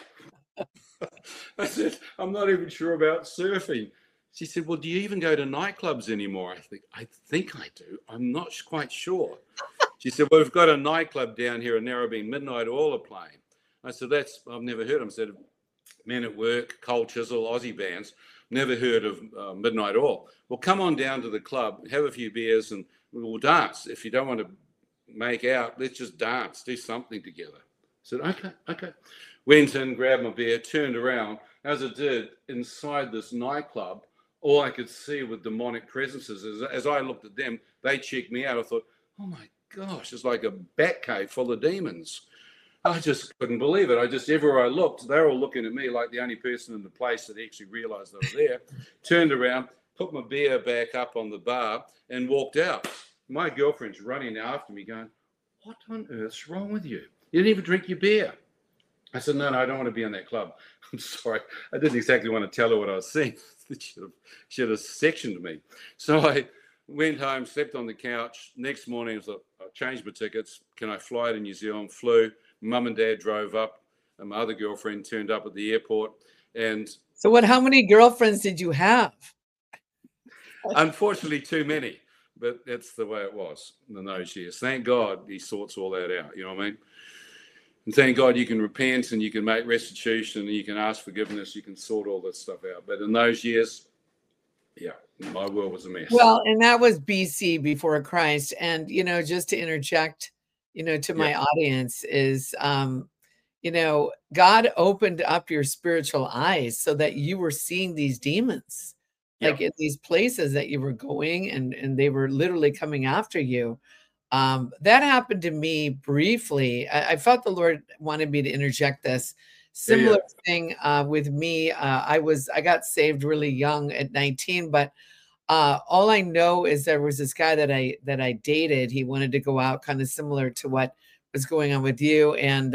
I said, I'm not even sure about surfing. She said, well, do you even go to nightclubs anymore? I think I do. I'm not quite sure. She said, well, we've got a nightclub down here in Narrabeen, Midnight Oil are playing. I said, I've never heard of them. I said, Men at Work, Cold Chisel, Aussie bands. Never heard of Midnight Oil. Well, come on down to the club, have a few beers, and we'll dance. If you don't want to make out, let's just dance, do something together. I said, okay. Went in, grabbed my beer, turned around. As I did, inside this nightclub, all I could see were demonic presences. As I looked at them, they checked me out. I thought, oh my gosh, it's like a bat cave full of demons. I just couldn't believe it. Everywhere I looked, they were all looking at me like the only person in the place that actually realized they were there. Turned around, put my beer back up on the bar and walked out. My girlfriend's running after me going, what on earth's wrong with you? You didn't even drink your beer. I said, no, I don't want to be in that club. I'm sorry. I didn't exactly want to tell her what I was seeing. She had sectioned me. So I went home, slept on the couch. Next morning, I changed my tickets. Can I fly to New Zealand? Flew. Mum and Dad drove up. And my other girlfriend turned up at the airport. And so how many girlfriends did you have? Unfortunately, too many. But that's the way it was in those years. Thank God he sorts all that out. You know what I mean? And thank God you can repent and you can make restitution and you can ask forgiveness. You can sort all that stuff out. But in those years, yeah, my world was a mess. Well, and that was BC, before Christ. And, just to interject, to my audience is, God opened up your spiritual eyes so that you were seeing these demons, like in these places that you were going and they were literally coming after you. That happened to me briefly. I felt the Lord wanted me to interject this. Similar thing with me. I got saved really young at 19, but all I know is there was this guy that I dated. He wanted to go out, kind of similar to what was going on with you, and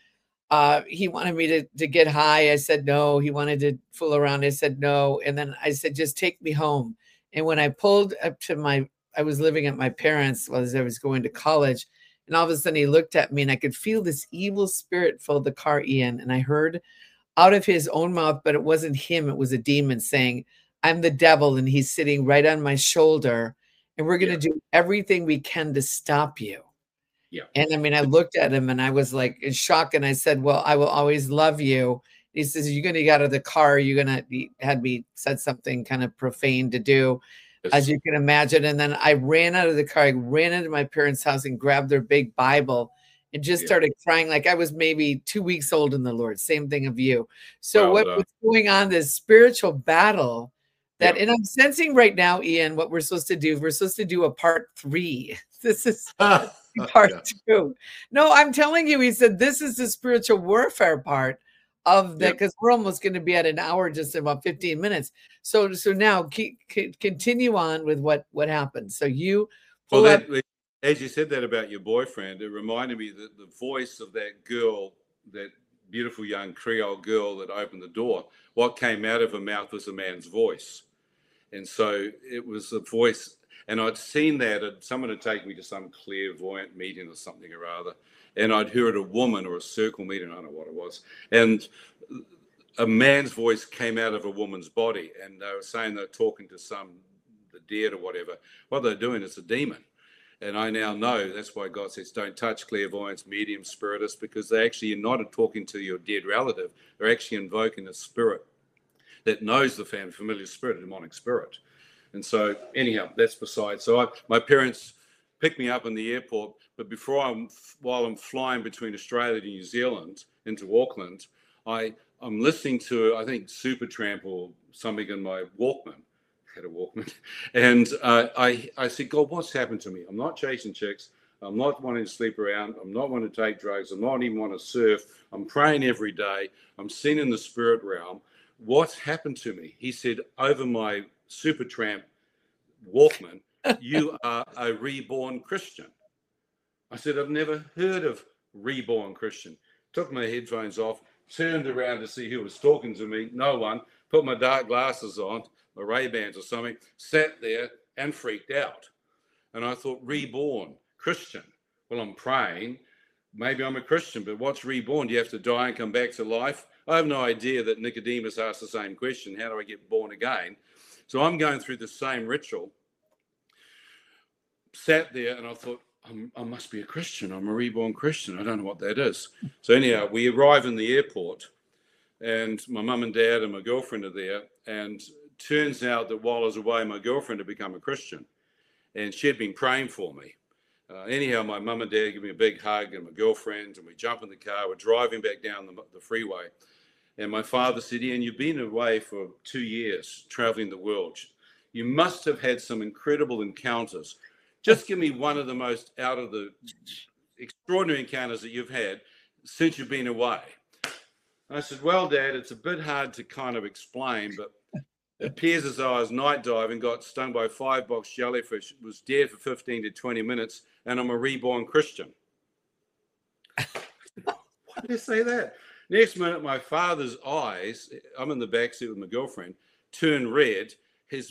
he wanted me to get high. I said no. He wanted to fool around. I said no, and then I said, just take me home. And when I pulled up to I was living at my parents' as I was going to college. And all of a sudden he looked at me and I could feel this evil spirit fill the car, Ian. And I heard out of his own mouth, but it wasn't him. It was a demon saying, I'm the devil. And he's sitting right on my shoulder. And we're going to do everything we can to stop you. Yeah. And I mean, I looked at him and I was like in shock. And I said, well, I will always love you. He says, you're going to get out of the car. You're going to had me said something kind of profane to do. As you can imagine. And then I ran out of the car. I ran into my parents' house and grabbed their big Bible and just started crying like I was maybe 2 weeks old in the Lord. Same thing of you. So what's going on, this spiritual battle that, and I'm sensing right now, Ian, what we're supposed to do. We're supposed to do a part 3. This is part 2. No, I'm telling you, he said, this is the spiritual warfare part of that, because we're almost going to be at an hour, just in about 15 minutes. So now continue on with what happened. So you pull up. As you said that about your boyfriend, it reminded me that the voice of that girl, that beautiful young Creole girl that opened the door, what came out of her mouth was a man's voice. And so it was a voice, and I'd seen that, someone had taken me to some clairvoyant meeting or something or other, and I'd heard a woman or a circle meeting, I don't know what it was, and a man's voice came out of a woman's body, and they were saying they're talking to the dead or whatever. What they're doing is a demon. And I now know that's why God says don't touch clairvoyants, mediums, spiritists, because they actually are not talking to your dead relative. They're actually invoking a spirit that knows the familiar spirit, a demonic spirit. And so anyhow, that's beside. So my parents picked me up in the airport, but while I'm flying between Australia and New Zealand into Auckland, I'm listening to, I think, Supertramp or something in my Walkman. I had a Walkman. And I said, God, what's happened to me? I'm not chasing chicks. I'm not wanting to sleep around. I'm not wanting to take drugs. I'm not even want to surf. I'm praying every day. I'm seen in the spirit realm. What's happened to me? He said, over my Supertramp Walkman, you are a reborn Christian. I said, I've never heard of reborn Christian. Took my headphones off, turned around to see who was talking to me. No one. Put my dark glasses on, my Ray-Bans or something, sat there and freaked out. And I thought, reborn Christian. Well, I'm praying. Maybe I'm a Christian, but what's reborn? Do you have to die and come back to life? I have no idea that Nicodemus asked the same question. How do I get born again? So I'm going through the same ritual. Sat there and I thought, I must be a Christian. I'm a reborn Christian. I don't know what that is. So anyhow, we arrive in the airport and my mum and dad and my girlfriend are there. And turns out that while I was away, my girlfriend had become a Christian and she had been praying for me. Anyhow, my mum and dad give me a big hug and my girlfriend, and we jump in the car. We're driving back down the freeway. And my father said, Ian, you've been away for 2 years, traveling the world. You must have had some incredible encounters. Just give me one of the most out of the extraordinary encounters that you've had since you've been away. I said, well, Dad, it's a bit hard to kind of explain, but it appears as though I was night diving, got stung by 5-box jellyfish, was dead for 15 to 20 minutes, and I'm a reborn Christian. Why did I say that? Next minute, my father's eyes, I'm in the backseat with my girlfriend, turn red. His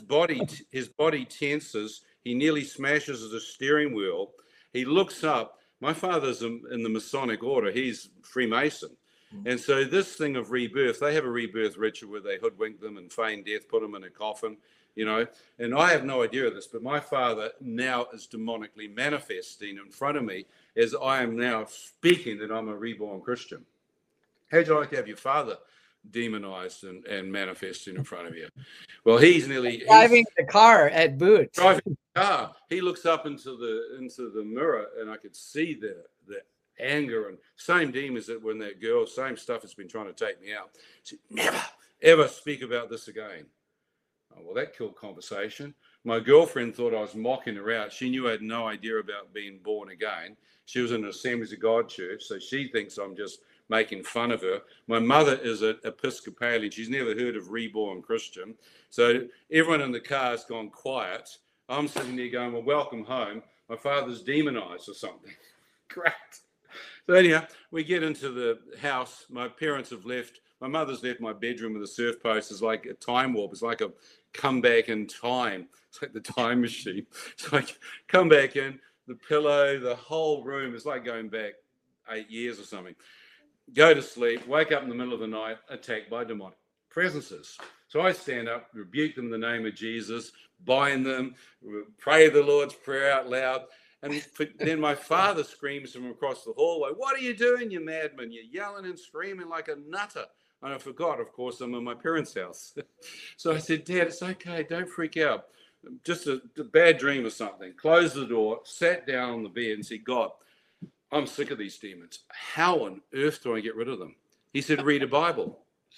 body tenses. He nearly smashes the steering wheel. He looks up. My father's in the Masonic order. He's Freemason. And so this thing of rebirth, they have a rebirth ritual where they hoodwink them and feign death, put them in a coffin, you know. And I have no idea of this, but my father now is demonically manifesting in front of me as I am now speaking that I'm a reborn Christian. How'd you like to have your father demonized and manifesting in front of you? Well, he's driving the car at Boots. Driving the car. He looks up into the mirror, and I could see the anger and same demons that when that girl, same stuff has been trying to take me out. She said, never, ever speak about this again. Oh, well, that killed conversation. My girlfriend thought I was mocking her out. She knew I had no idea about being born again. She was in an Assemblies of God church, so she thinks I'm just making fun of her. My mother is an Episcopalian. She's never heard of reborn Christian. So everyone in the car has gone quiet. I'm sitting there going, well, welcome home. My father's demonized or something. Great. So anyhow, we get into the house. My parents have left. My mother's left my bedroom with a surf post. It's like a time warp. It's like a comeback in time. It's like the time machine. So I come back in, the pillow, the whole room. It's like going back 8 years or something. Go to sleep, wake up in the middle of the night, attacked by demonic presences. So I stand up, rebuke them in the name of Jesus, bind them, pray the Lord's Prayer out loud. And then my father screams from across the hallway, what are you doing, you madman? You're yelling and screaming like a nutter. And I forgot, of course, I'm in my parents' house. So I said, Dad, it's okay, don't freak out. Just a bad dream or something. Closed the door, sat down on the bed and said, God, I'm sick of these demons. How on earth do I get rid of them? He said, read a Bible.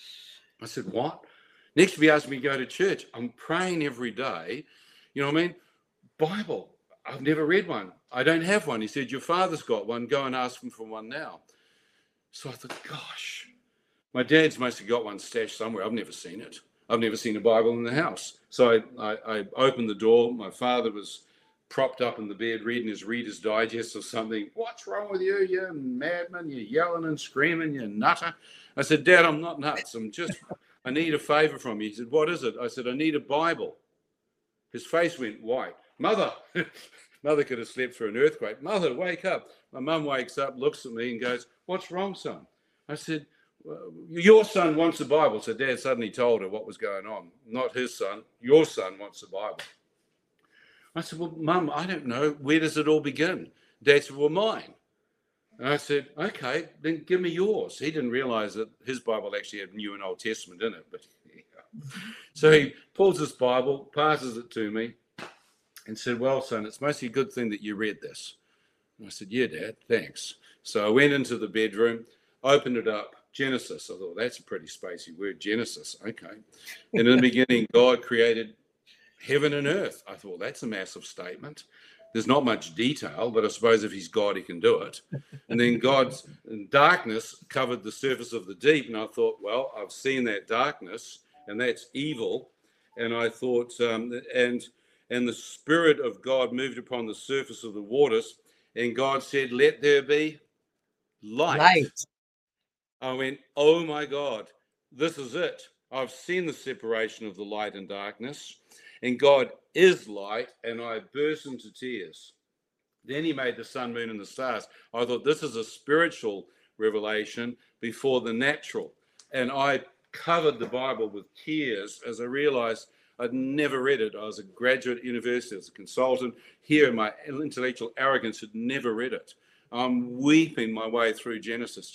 I said, what? Next he asked me to go to church. I'm praying every day. You know what I mean? Bible. I've never read one. I don't have one. He said, your father's got one. Go and ask him for one now. So I thought, gosh, my dad's must have got one stashed somewhere. I've never seen it. I've never seen a Bible in the house. So I opened the door. My father was propped up in the bed reading his Reader's Digest or something. What's wrong with you, you madman? You're yelling and screaming, you nutter. I said, Dad, I'm not nuts. I need a favor from you. He said, what is it? I said, I need a Bible. His face went white. Mother could have slept through an earthquake. Mother, wake up. My mum wakes up, looks at me and goes, what's wrong, son? I said, well, your son wants a Bible. So Dad suddenly told her what was going on. Not his son, your son wants a Bible. I said, well, Mum, I don't know. Where does it all begin? Dad said, well, mine. And I said, okay, then give me yours. He didn't realize that his Bible actually had New and Old Testament in it. But yeah. So he pulls this Bible, passes it to me, and said, well, son, it's mostly a good thing that you read this. And I said, yeah, Dad, thanks. So I went into the bedroom, opened it up, Genesis. I thought, that's a pretty spacey word, Genesis. Okay. And in the beginning, God created heaven and earth. I thought, that's a massive statement. There's not much detail, but I suppose if he's God, he can do it. And then God's darkness covered the surface of the deep. And I thought, well, I've seen that darkness, and that's evil. And I thought, and the Spirit of God moved upon the surface of the waters, and God said, let there be light. I went, oh my God, this is it. I've seen the separation of the light and darkness, and God is light, and I burst into tears. Then he made the sun, moon, and the stars. I thought, this is a spiritual revelation before the natural. And I covered the Bible with tears as I realized I'd never read it. I was a graduate at university, as a consultant. Here, my intellectual arrogance had never read it. I'm weeping my way through Genesis.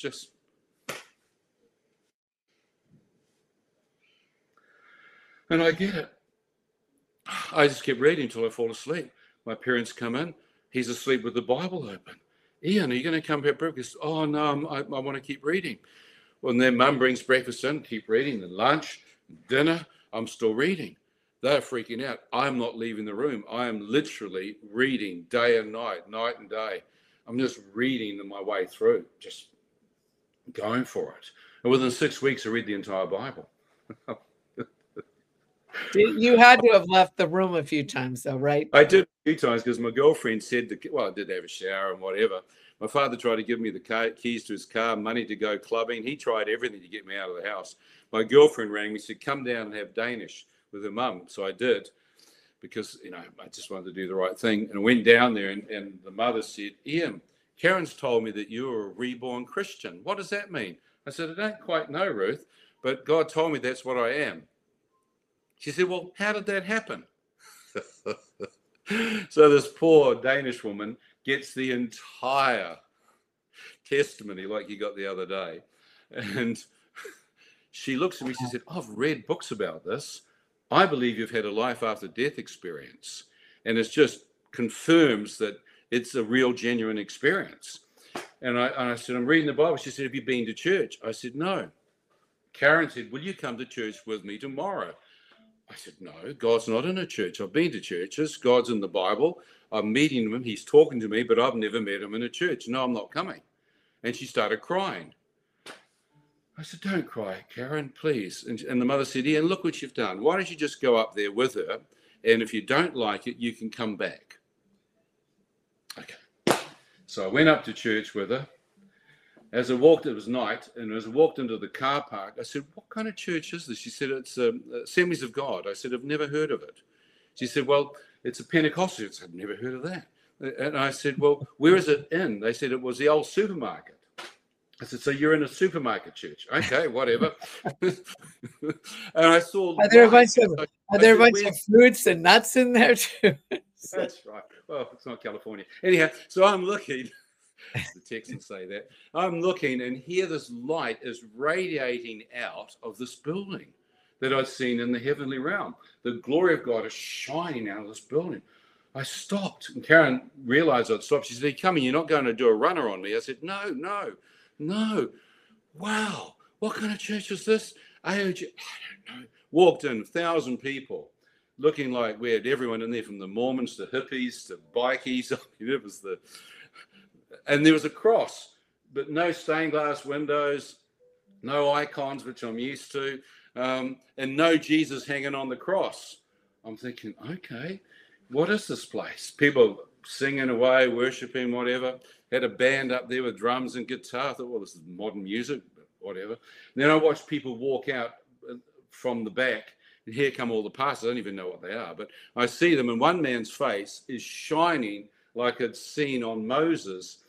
And I get it. I just kept reading until I fall asleep. My parents come in. He's asleep with the Bible open. Ian, are you going to come back breakfast? Oh, no, I want to keep reading. Well, and then Mum brings breakfast in, keep reading, then lunch, dinner, I'm still reading. They're freaking out. I'm not leaving the room. I am literally reading day and night, night and day. I'm just reading my way through, just going for it. And within 6 weeks, I read the entire Bible. You had to have left the room a few times, though, right? I did a few times because my girlfriend said, I did have a shower and whatever. My father tried to give me the keys to his car, money to go clubbing. He tried everything to get me out of the house. My girlfriend rang me, said, come down and have Danish with her mum. So I did, because, I just wanted to do the right thing. And I went down there, and the mother said, Ian, Karen's told me that you're a reborn Christian. What does that mean? I said, I don't quite know, Ruth, but God told me that's what I am. She said, well, how did that happen? So this poor Danish woman gets the entire testimony like you got the other day. And she looks at me, she said, I've read books about this. I believe you've had a life after death experience. And it just confirms that it's a real, genuine experience. And I said, I'm reading the Bible. She said, have you been to church? I said, no. Karen said, will you come to church with me tomorrow? I said, no, God's not in a church. I've been to churches. God's in the Bible. I'm meeting him. He's talking to me, but I've never met him in a church. No, I'm not coming. And she started crying. I said, don't cry, Karen, please. And the mother said, Ian, look what you've done. Why don't you just go up there with her? And if you don't like it, you can come back. Okay. So I went up to church with her. As I walked, it was night, and as I walked into the car park, I said, what kind of church is this? She said, it's Assemblies of God. I said, I've never heard of it. She said, well, it's a Pentecostal. I said, I've never heard of that. And I said, well, where is it in? They said, it was the old supermarket. I said, so you're in a supermarket church? Okay, whatever. And I saw... Are there a bunch of fruits and nuts in there too? That's right. Well, it's not California. Anyhow, so I'm looking... The Texans say that. I'm looking, and here this light is radiating out of this building that I'd seen in the heavenly realm. The glory of God is shining out of this building. I stopped, and Karen realized I'd stopped. She said, come on, you're not going to do a runner on me. I said, no. Wow, what kind of church is this? I don't know. Walked in, 1,000 people, looking like we had everyone in there, from the Mormons to hippies to bikies. I mean, it was and there was a cross, but no stained glass windows, no icons, which I'm used to, and no Jesus hanging on the cross. I'm thinking, okay, what is this place? People singing away, worshiping, whatever. Had a band up there with drums and guitar. I thought, well, this is modern music, but whatever. And then I watched people walk out from the back, and here come all the pastors. I don't even know what they are, but I see them, and one man's face is shining like it's seen on Moses.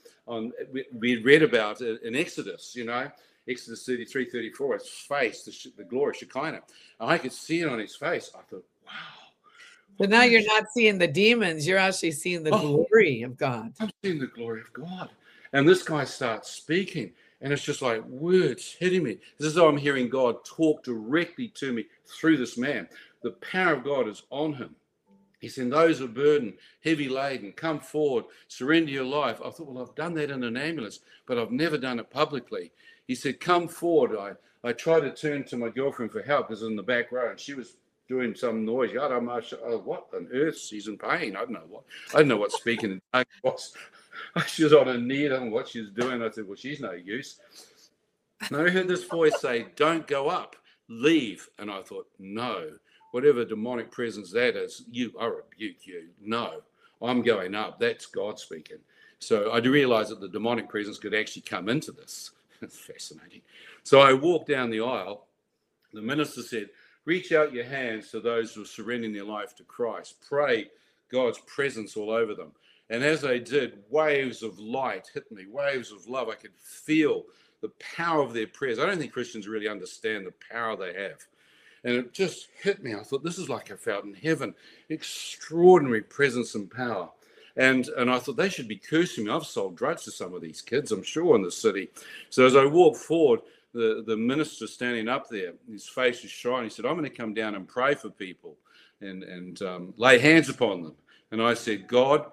We read about it in Exodus, Exodus 33, 34, his face, the glory, Shekinah. And I could see it on his face. I thought, wow. But now you're not seeing the demons. You're actually seeing the glory of God. I'm seeing the glory of God. And this guy starts speaking, and it's just like words hitting me. This is how I'm hearing God talk directly to me through this man. The power of God is on him. He said, those who are burdened, heavy laden, come forward, surrender your life. I thought, well, I've done that in an ambulance, but I've never done it publicly. He said, come forward. I tried to turn to my girlfriend for help, because in the back row, and she was doing some noise. I don't know, what on earth? She's in pain. I don't know what speaking in tongues was. She was on her knee. I don't know what she was doing. I said, well, she's no use. And I heard this voice say, don't go up, leave. And I thought, no. Whatever demonic presence that is, I rebuke you. No, I'm going up. That's God speaking. So I realized that the demonic presence could actually come into this. It's fascinating. So I walked down the aisle. The minister said, reach out your hands to those who are surrendering their life to Christ. Pray God's presence all over them. And as I did, waves of light hit me, waves of love. I could feel the power of their prayers. I don't think Christians really understand the power they have. And it just hit me. I thought, this is like I felt in heaven. Extraordinary presence and power. And I thought, they should be cursing me. I've sold drugs to some of these kids, I'm sure, in the city. So as I walked forward, the minister standing up there, his face was shining. He said, I'm going to come down and pray for people and lay hands upon them. And I said, God,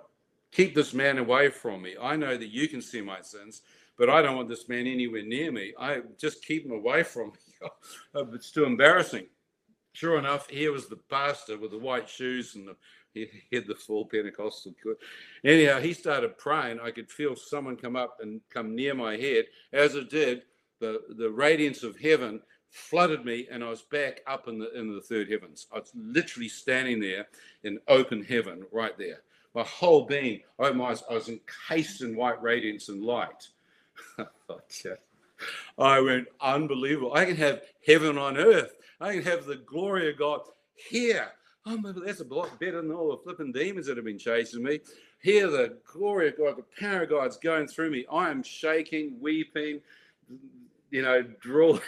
Keep this man away from me. I know that you can see my sins, but I don't want this man anywhere near me. I just keep him away from me. It's too embarrassing. Sure enough, here was the pastor with the white shoes and he had the full Pentecostal. Anyhow, he started praying. I could feel someone come up and come near my head. As it did, the radiance of heaven flooded me, and I was back up in the third heavens. I was literally standing there in open heaven right there. My whole being, I was encased in white radiance and light. I went, unbelievable. I can have heaven on earth. I can have the glory of God here. Oh, that's a lot better than all the flipping demons that have been chasing me. Here, the glory of God, the power of God's going through me. I am shaking, weeping, drooling.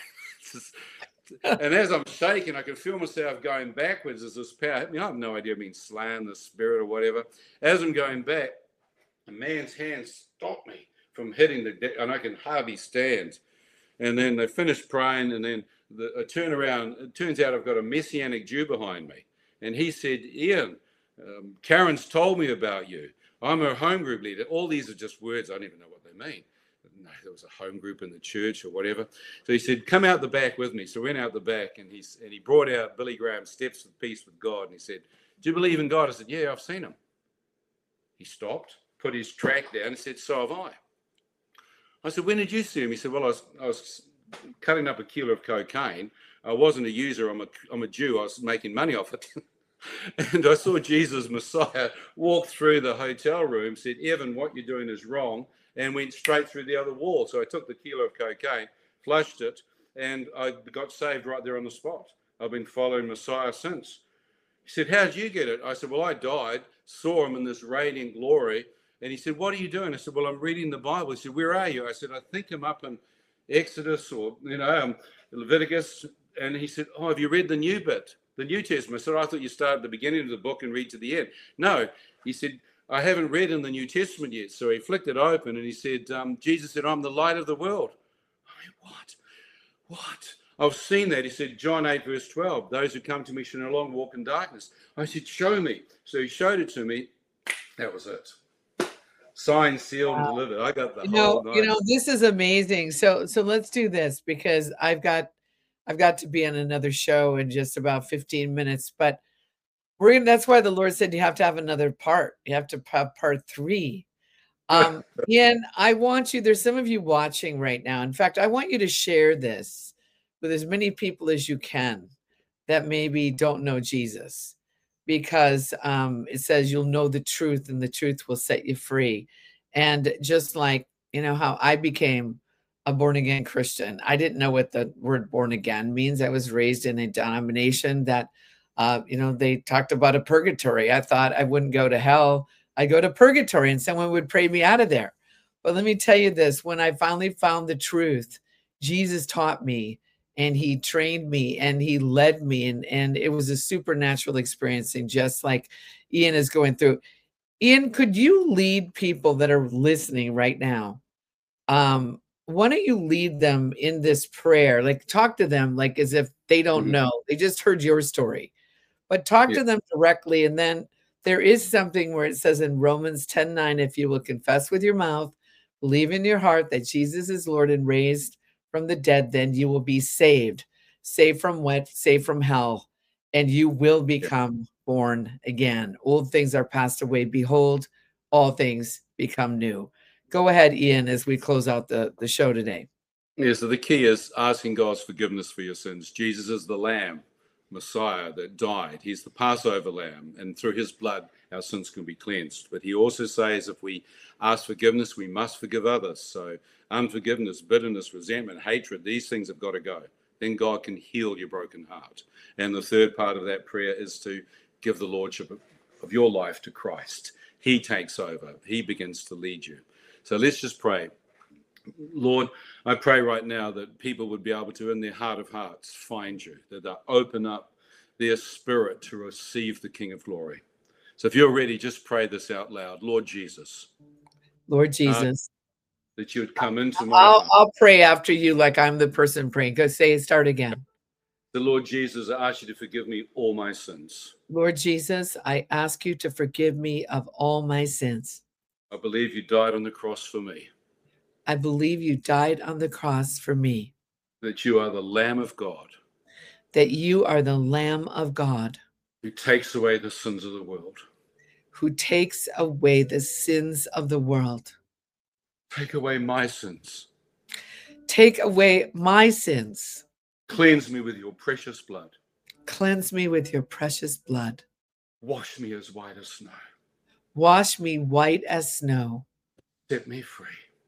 And as I'm shaking, I can feel myself going backwards as this power hit me. I have no idea, I've been slaying the spirit or whatever. As I'm going back, a man's hand stopped me from hitting the deck, and I can hardly stand. And then they finished praying, and then I turn around. It turns out I've got a Messianic Jew behind me. And he said, Ian, Karen's told me about you. I'm a home group leader. All these are just words. I don't even know what they mean. No, there was a home group in the church or whatever. So he said, come out the back with me. So we went out the back, and he brought out Billy Graham's Steps of Peace with God. And he said, do you believe in God? I said, yeah, I've seen him. He stopped, put his track down, and said, so have I. I said, when did you see him? He said, well, I was cutting up a kilo of cocaine. I wasn't a user. I'm a Jew. I was making money off it. And I saw Jesus, Messiah, walk through the hotel room, said, Evan, what you're doing is wrong, and went straight through the other wall. So I took the kilo of cocaine, flushed it, and I got saved right there on the spot. I've been following Messiah since. He said, how did you get it? I said, well, I died, saw him in this radiant glory. And he said, what are you doing? I said, well, I'm reading the Bible. He said, where are you? I said, I think I'm up in Exodus or, Leviticus. And he said, oh, have you read the new bit, the New Testament? I said, I thought you start at the beginning of the book and read to the end. No, he said, I haven't read in the New Testament yet. So he flicked it open and he said, Jesus said, I'm the light of the world. I mean, what? I've seen that. He said, John 8, verse 12, those who come to me shall no longer walk in darkness. I said, show me. So he showed it to me. That was it. Signed, sealed, and delivered. I got the whole night. This is amazing. So let's do this, because I've got to be on another show in just about 15 minutes, but that's why the Lord said you have to have another part. You have to have part 3. Ian, I want you, there's some of you watching right now. In fact, I want you to share this with as many people as you can that maybe don't know Jesus, because it says you'll know the truth and the truth will set you free. And just like, how I became a born-again Christian, I didn't know what the word born again means. I was raised in a denomination that, they talked about a purgatory. I thought I wouldn't go to hell. I'd go to purgatory and someone would pray me out of there. But let me tell you this, when I finally found the truth, Jesus taught me, and he trained me, and he led me. And it was a supernatural experiencing, just like Ian is going through. Ian, could you lead people that are listening right now? Why don't you lead them in this prayer? Like, talk to them like as if they don't know. They just heard your story. But talk to them directly. And then there is something where it says in Romans 10:9, if you will confess with your mouth, believe in your heart that Jesus is Lord and raised from the dead, then you will be saved. Saved from what? Saved from hell. And you will become born again. Old things are passed away. Behold, all things become new. Go ahead, Ian, as we close out the show today. Yeah, so the key is asking God's forgiveness for your sins. Jesus is the Lamb, Messiah, that died. He's the Passover Lamb, and through his blood, our sins can be cleansed. But he also says if we ask forgiveness, we must forgive others. So unforgiveness, bitterness, resentment, hatred, these things have got to go. Then God can heal your broken heart. And the third part of that prayer is to give the lordship of your life to Christ. He takes over. He begins to lead you. So let's just pray. Lord, I pray right now that people would be able to, in their heart of hearts, find you, that they'll open up their spirit to receive the King of Glory. So if you're ready, just pray this out loud. Lord Jesus. Lord Jesus. That you would come into my heart. I'll pray after you like I'm the person praying. Go start again. The Lord Jesus, I ask you to forgive me all my sins. Lord Jesus, I ask you to forgive me of all my sins. I believe you died on the cross for me, I believe you died on the cross for me, that you are the Lamb of God that you are the Lamb of God who takes away the sins of the world. who takes away the sins of the world. Take away my sins. Take away my sins. Cleanse me with your precious blood. Cleanse me with your precious blood. Wash me as white as snow. Wash me white as snow. Set me free.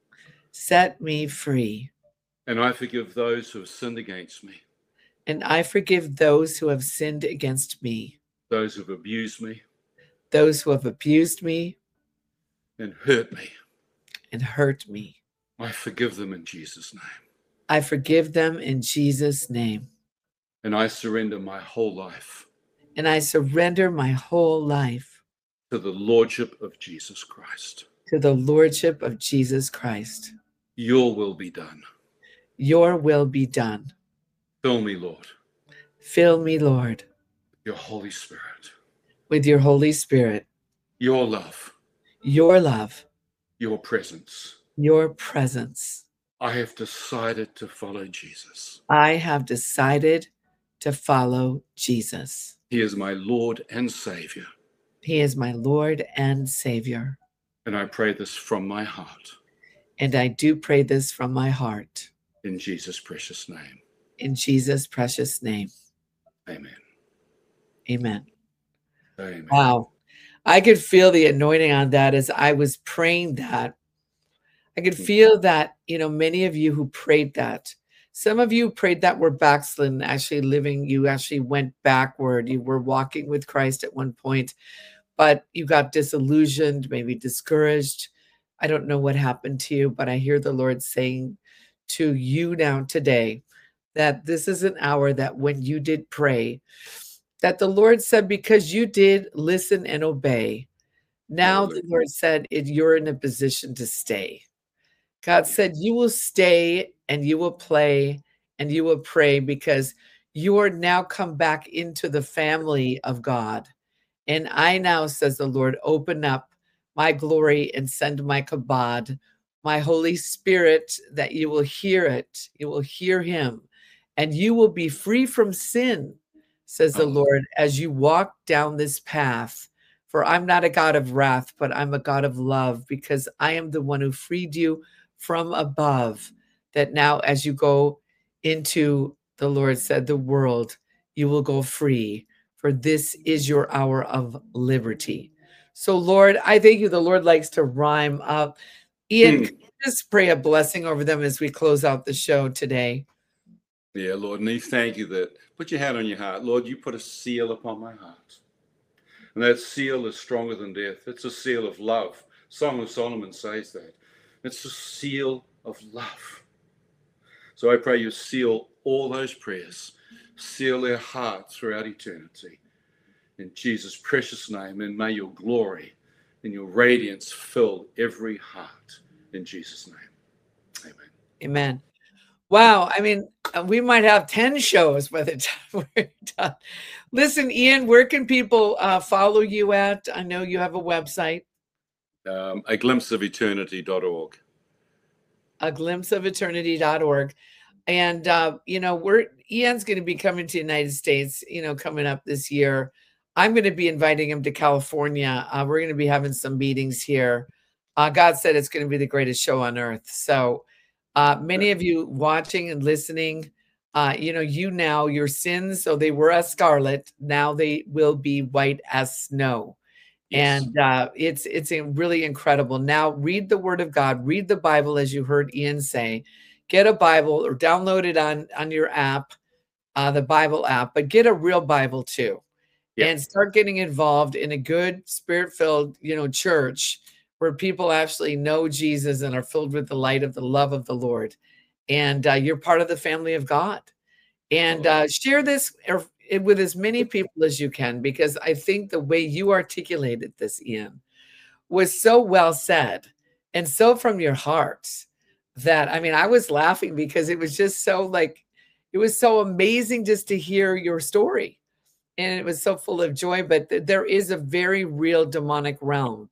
Set me free. And I forgive those who have sinned against me, And I forgive those who have sinned against me, those who have abused me those who have abused me and hurt me. and hurt me. I forgive them in Jesus' name. I forgive them in Jesus' name. And I surrender my whole life And I surrender my whole life to the Lordship of Jesus Christ. to the Lordship of Jesus Christ. Your will be done. Your will be done. Fill me, Lord, Fill me, Lord, your Holy Spirit, with your Holy Spirit, your love, your love, your presence. your presence. I have decided to follow Jesus. I have decided to follow Jesus. He is my Lord and Savior. He is my Lord and Savior. And I pray this from my heart. And I do pray this from my heart. In Jesus' precious name. In Jesus' precious name. Amen. Amen. Amen. Wow. I could feel the anointing on that as I was praying that. I could feel that, many of you who prayed that, some of you prayed that were backslidden, actually living, you actually went backward. You were walking with Christ at one point, but you got disillusioned, maybe discouraged. I don't know what happened to you, but I hear the Lord saying to you now today that this is an hour that when you did pray, that the Lord said, because you did listen and obey, now the Lord said, you're in a position to stay. God said, you will stay and you will play and you will pray because you are now come back into the family of God. And I now, says the Lord, open up my glory and send my kabod, my Holy Spirit, that you will hear it. You will hear him and you will be free from sin, says the Lord, as you walk down this path. For I'm not a God of wrath, but I'm a God of love, because I am the one who freed you from above, that now as you go into, the Lord said, the world, you will go free, for this is your hour of liberty. So Lord, I thank you. The Lord likes to rhyme up. Ian, can you just pray a blessing over them as we close out the show today? Yeah, Lord, and we thank you that, put your hand on your heart. Lord, you put a seal upon my heart. And that seal is stronger than death. It's a seal of love. Song of Solomon says that. It's a seal of love. So I pray you seal all those prayers, seal their hearts throughout eternity. In Jesus' precious name, and may your glory and your radiance fill every heart. In Jesus' name, amen. Amen. Wow. I mean, we might have 10 shows by the time we're done. Listen, Ian, where can people follow you at? I know you have a website. A glimpse of eternity.org. A glimpse of eternity.org. And, Ian's going to be coming to the United States, coming up this year. I'm going to be inviting him to California. We're going to be having some meetings here. God said it's going to be the greatest show on earth. So many of you watching and listening, your sins, so they were as scarlet, now they will be white as snow. Yes. And it's really incredible. Now read the Word of God, read the Bible, as you heard Ian say. Get a Bible or download it on your app, the Bible app, but get a real Bible too. Yeah. And start getting involved in a good spirit-filled, church where people actually know Jesus and are filled with the light of the love of the Lord. And you're part of the family of God. And share this with as many people as you can, because I think the way you articulated this, Ian, was so well said and so from your heart that, I was laughing because it was just so it was so amazing just to hear your story. And it was so full of joy, but there is a very real demonic realm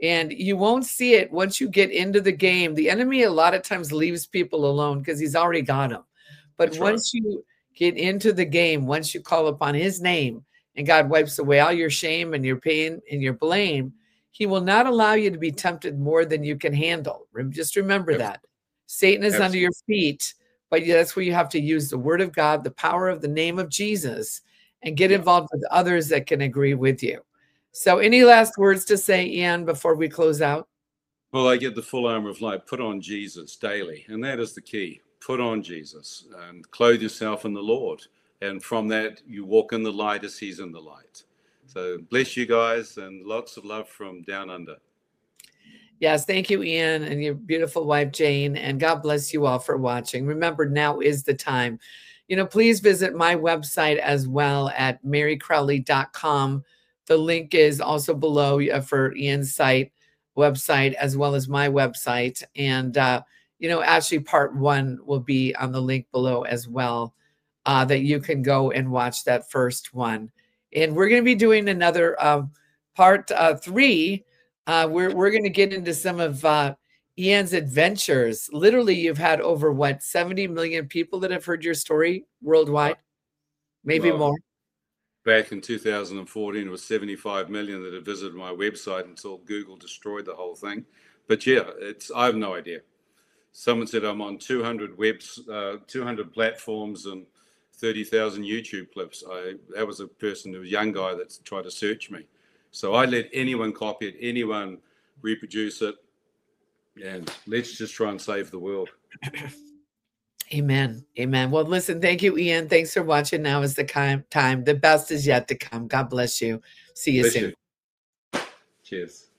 And you won't see it once you get into the game. The enemy a lot of times leaves people alone because he's already got them. But That's right. once you get into the game, once you call upon his name and God wipes away all your shame and your pain and your blame, he will not allow you to be tempted more than you can handle. Just remember that. Satan is under your feet, but that's where you have to use the word of God, the power of the name of Jesus, and get involved with others that can agree with you. So any last words to say, Ian, before we close out? Well, I get the full armor of light. Put on Jesus daily. And that is the key. Put on Jesus and clothe yourself in the Lord. And from that, you walk in the light as he's in the light. So bless you guys and lots of love from down under. Yes, thank you, Ian, and your beautiful wife, Jane. And God bless you all for watching. Remember, now is the time. Please visit my website as well at marycrowley.com. The link is also below for Ian's website, as well as my website. And, actually part 1 will be on the link below as well, that you can go and watch that first one. And we're going to be doing another part 3. We're going to get into some of Ian's adventures. Literally, you've had over 70 million people that have heard your story worldwide, maybe more. Back in 2014, it was 75 million that had visited my website until Google destroyed the whole thing. But yeah, I have no idea. Someone said I'm on 200 200 platforms and 30,000 YouTube clips. That was a person, a young guy that tried to search me. So I let anyone copy it, anyone reproduce it, and let's just try and save the world. Amen. Amen. Well, listen, thank you, Ian. Thanks for watching. Now is the time. The best is yet to come. God bless you. See you soon. Cheers.